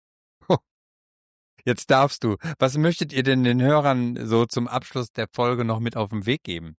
Jetzt darfst du. Was möchtet ihr denn den Hörern so zum Abschluss der Folge noch mit auf den Weg geben?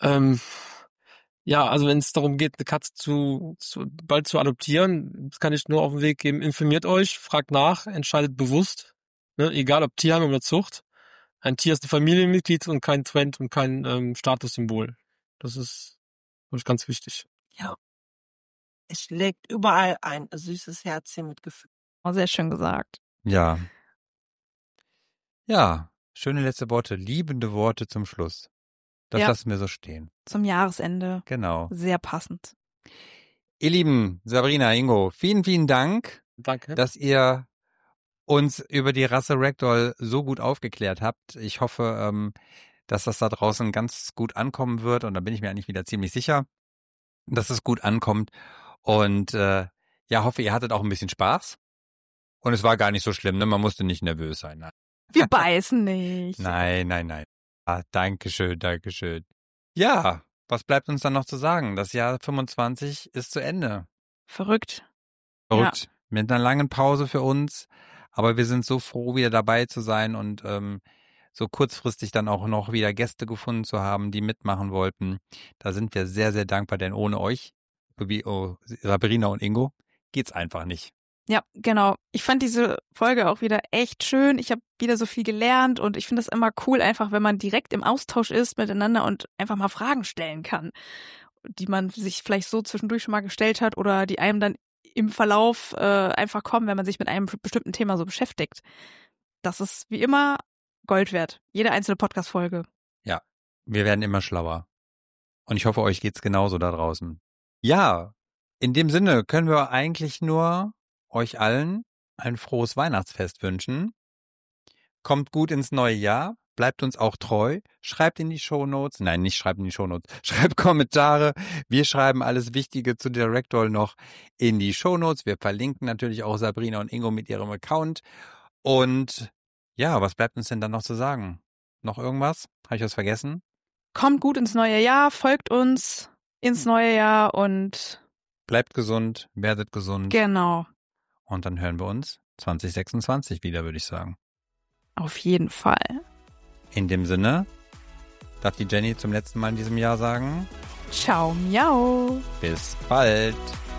Ja, also wenn es darum geht, eine Katze bald zu adoptieren, das kann ich nur auf den Weg geben. Informiert euch, fragt nach, entscheidet bewusst. Ne? Egal ob Tierheim oder Zucht. Ein Tier ist ein Familienmitglied und kein Trend und kein Statussymbol. Das ist, glaube ich, ganz wichtig. Ja. Es schlägt überall ein süßes Herzchen mit Gefühl. Oh, sehr schön gesagt. Ja. Ja, schöne letzte Worte, liebende Worte zum Schluss. Das Ja. lassen wir so stehen. Zum Jahresende. Genau. Sehr passend. Ihr Lieben, Sabrina, Ingo, vielen, vielen Dank, Danke. dass ihr uns über die Rasse Ragdoll so gut aufgeklärt habt. Ich hoffe, dass das da draußen ganz gut ankommen wird und da bin ich mir eigentlich wieder ziemlich sicher, dass es gut ankommt und hoffe, ihr hattet auch ein bisschen Spaß und es war gar nicht so schlimm, ne? Man musste nicht nervös sein. Nein, Wir beißen nicht. nein. Ah, Dankeschön. Ja, was bleibt uns dann noch zu sagen? Das Jahr 25 ist zu Ende. Verrückt. Verrückt. Mit einer langen Pause für uns. Aber wir sind so froh, wieder dabei zu sein und so kurzfristig dann auch noch wieder Gäste gefunden zu haben, die mitmachen wollten. Da sind wir sehr, sehr dankbar, denn ohne euch, wie Sabrina und Ingo, geht's einfach nicht. Ja, genau. Ich fand diese Folge auch wieder echt schön. Ich habe wieder so viel gelernt und ich finde das immer cool, einfach wenn man direkt im Austausch ist miteinander und einfach mal Fragen stellen kann, die man sich vielleicht so zwischendurch schon mal gestellt hat oder die einem dann im Verlauf einfach kommen, wenn man sich mit einem bestimmten Thema so beschäftigt. Das ist wie immer Gold wert. Jede einzelne Podcast-Folge. Ja, wir werden immer schlauer. Und ich hoffe, euch geht's genauso da draußen. Ja, in dem Sinne können wir eigentlich nur euch allen ein frohes Weihnachtsfest wünschen. Kommt gut ins neue Jahr, bleibt uns auch treu, schreibt in die Shownotes, nein, nicht schreibt in die Shownotes, schreibt Kommentare. Wir schreiben alles Wichtige zu der Ragdoll noch in die Shownotes. Wir verlinken natürlich auch Sabrina und Ingo mit ihrem Account. Und ja, was bleibt uns denn dann noch zu sagen? Noch irgendwas? Habe ich was vergessen? Kommt gut ins neue Jahr, folgt uns ins neue Jahr und Bleibt gesund, werdet gesund. genau, Und dann hören wir uns 2026 wieder, würde ich sagen. auf jeden Fall. In dem Sinne, darf die Jenny zum letzten Mal in diesem Jahr sagen, Ciao, miau. bis bald.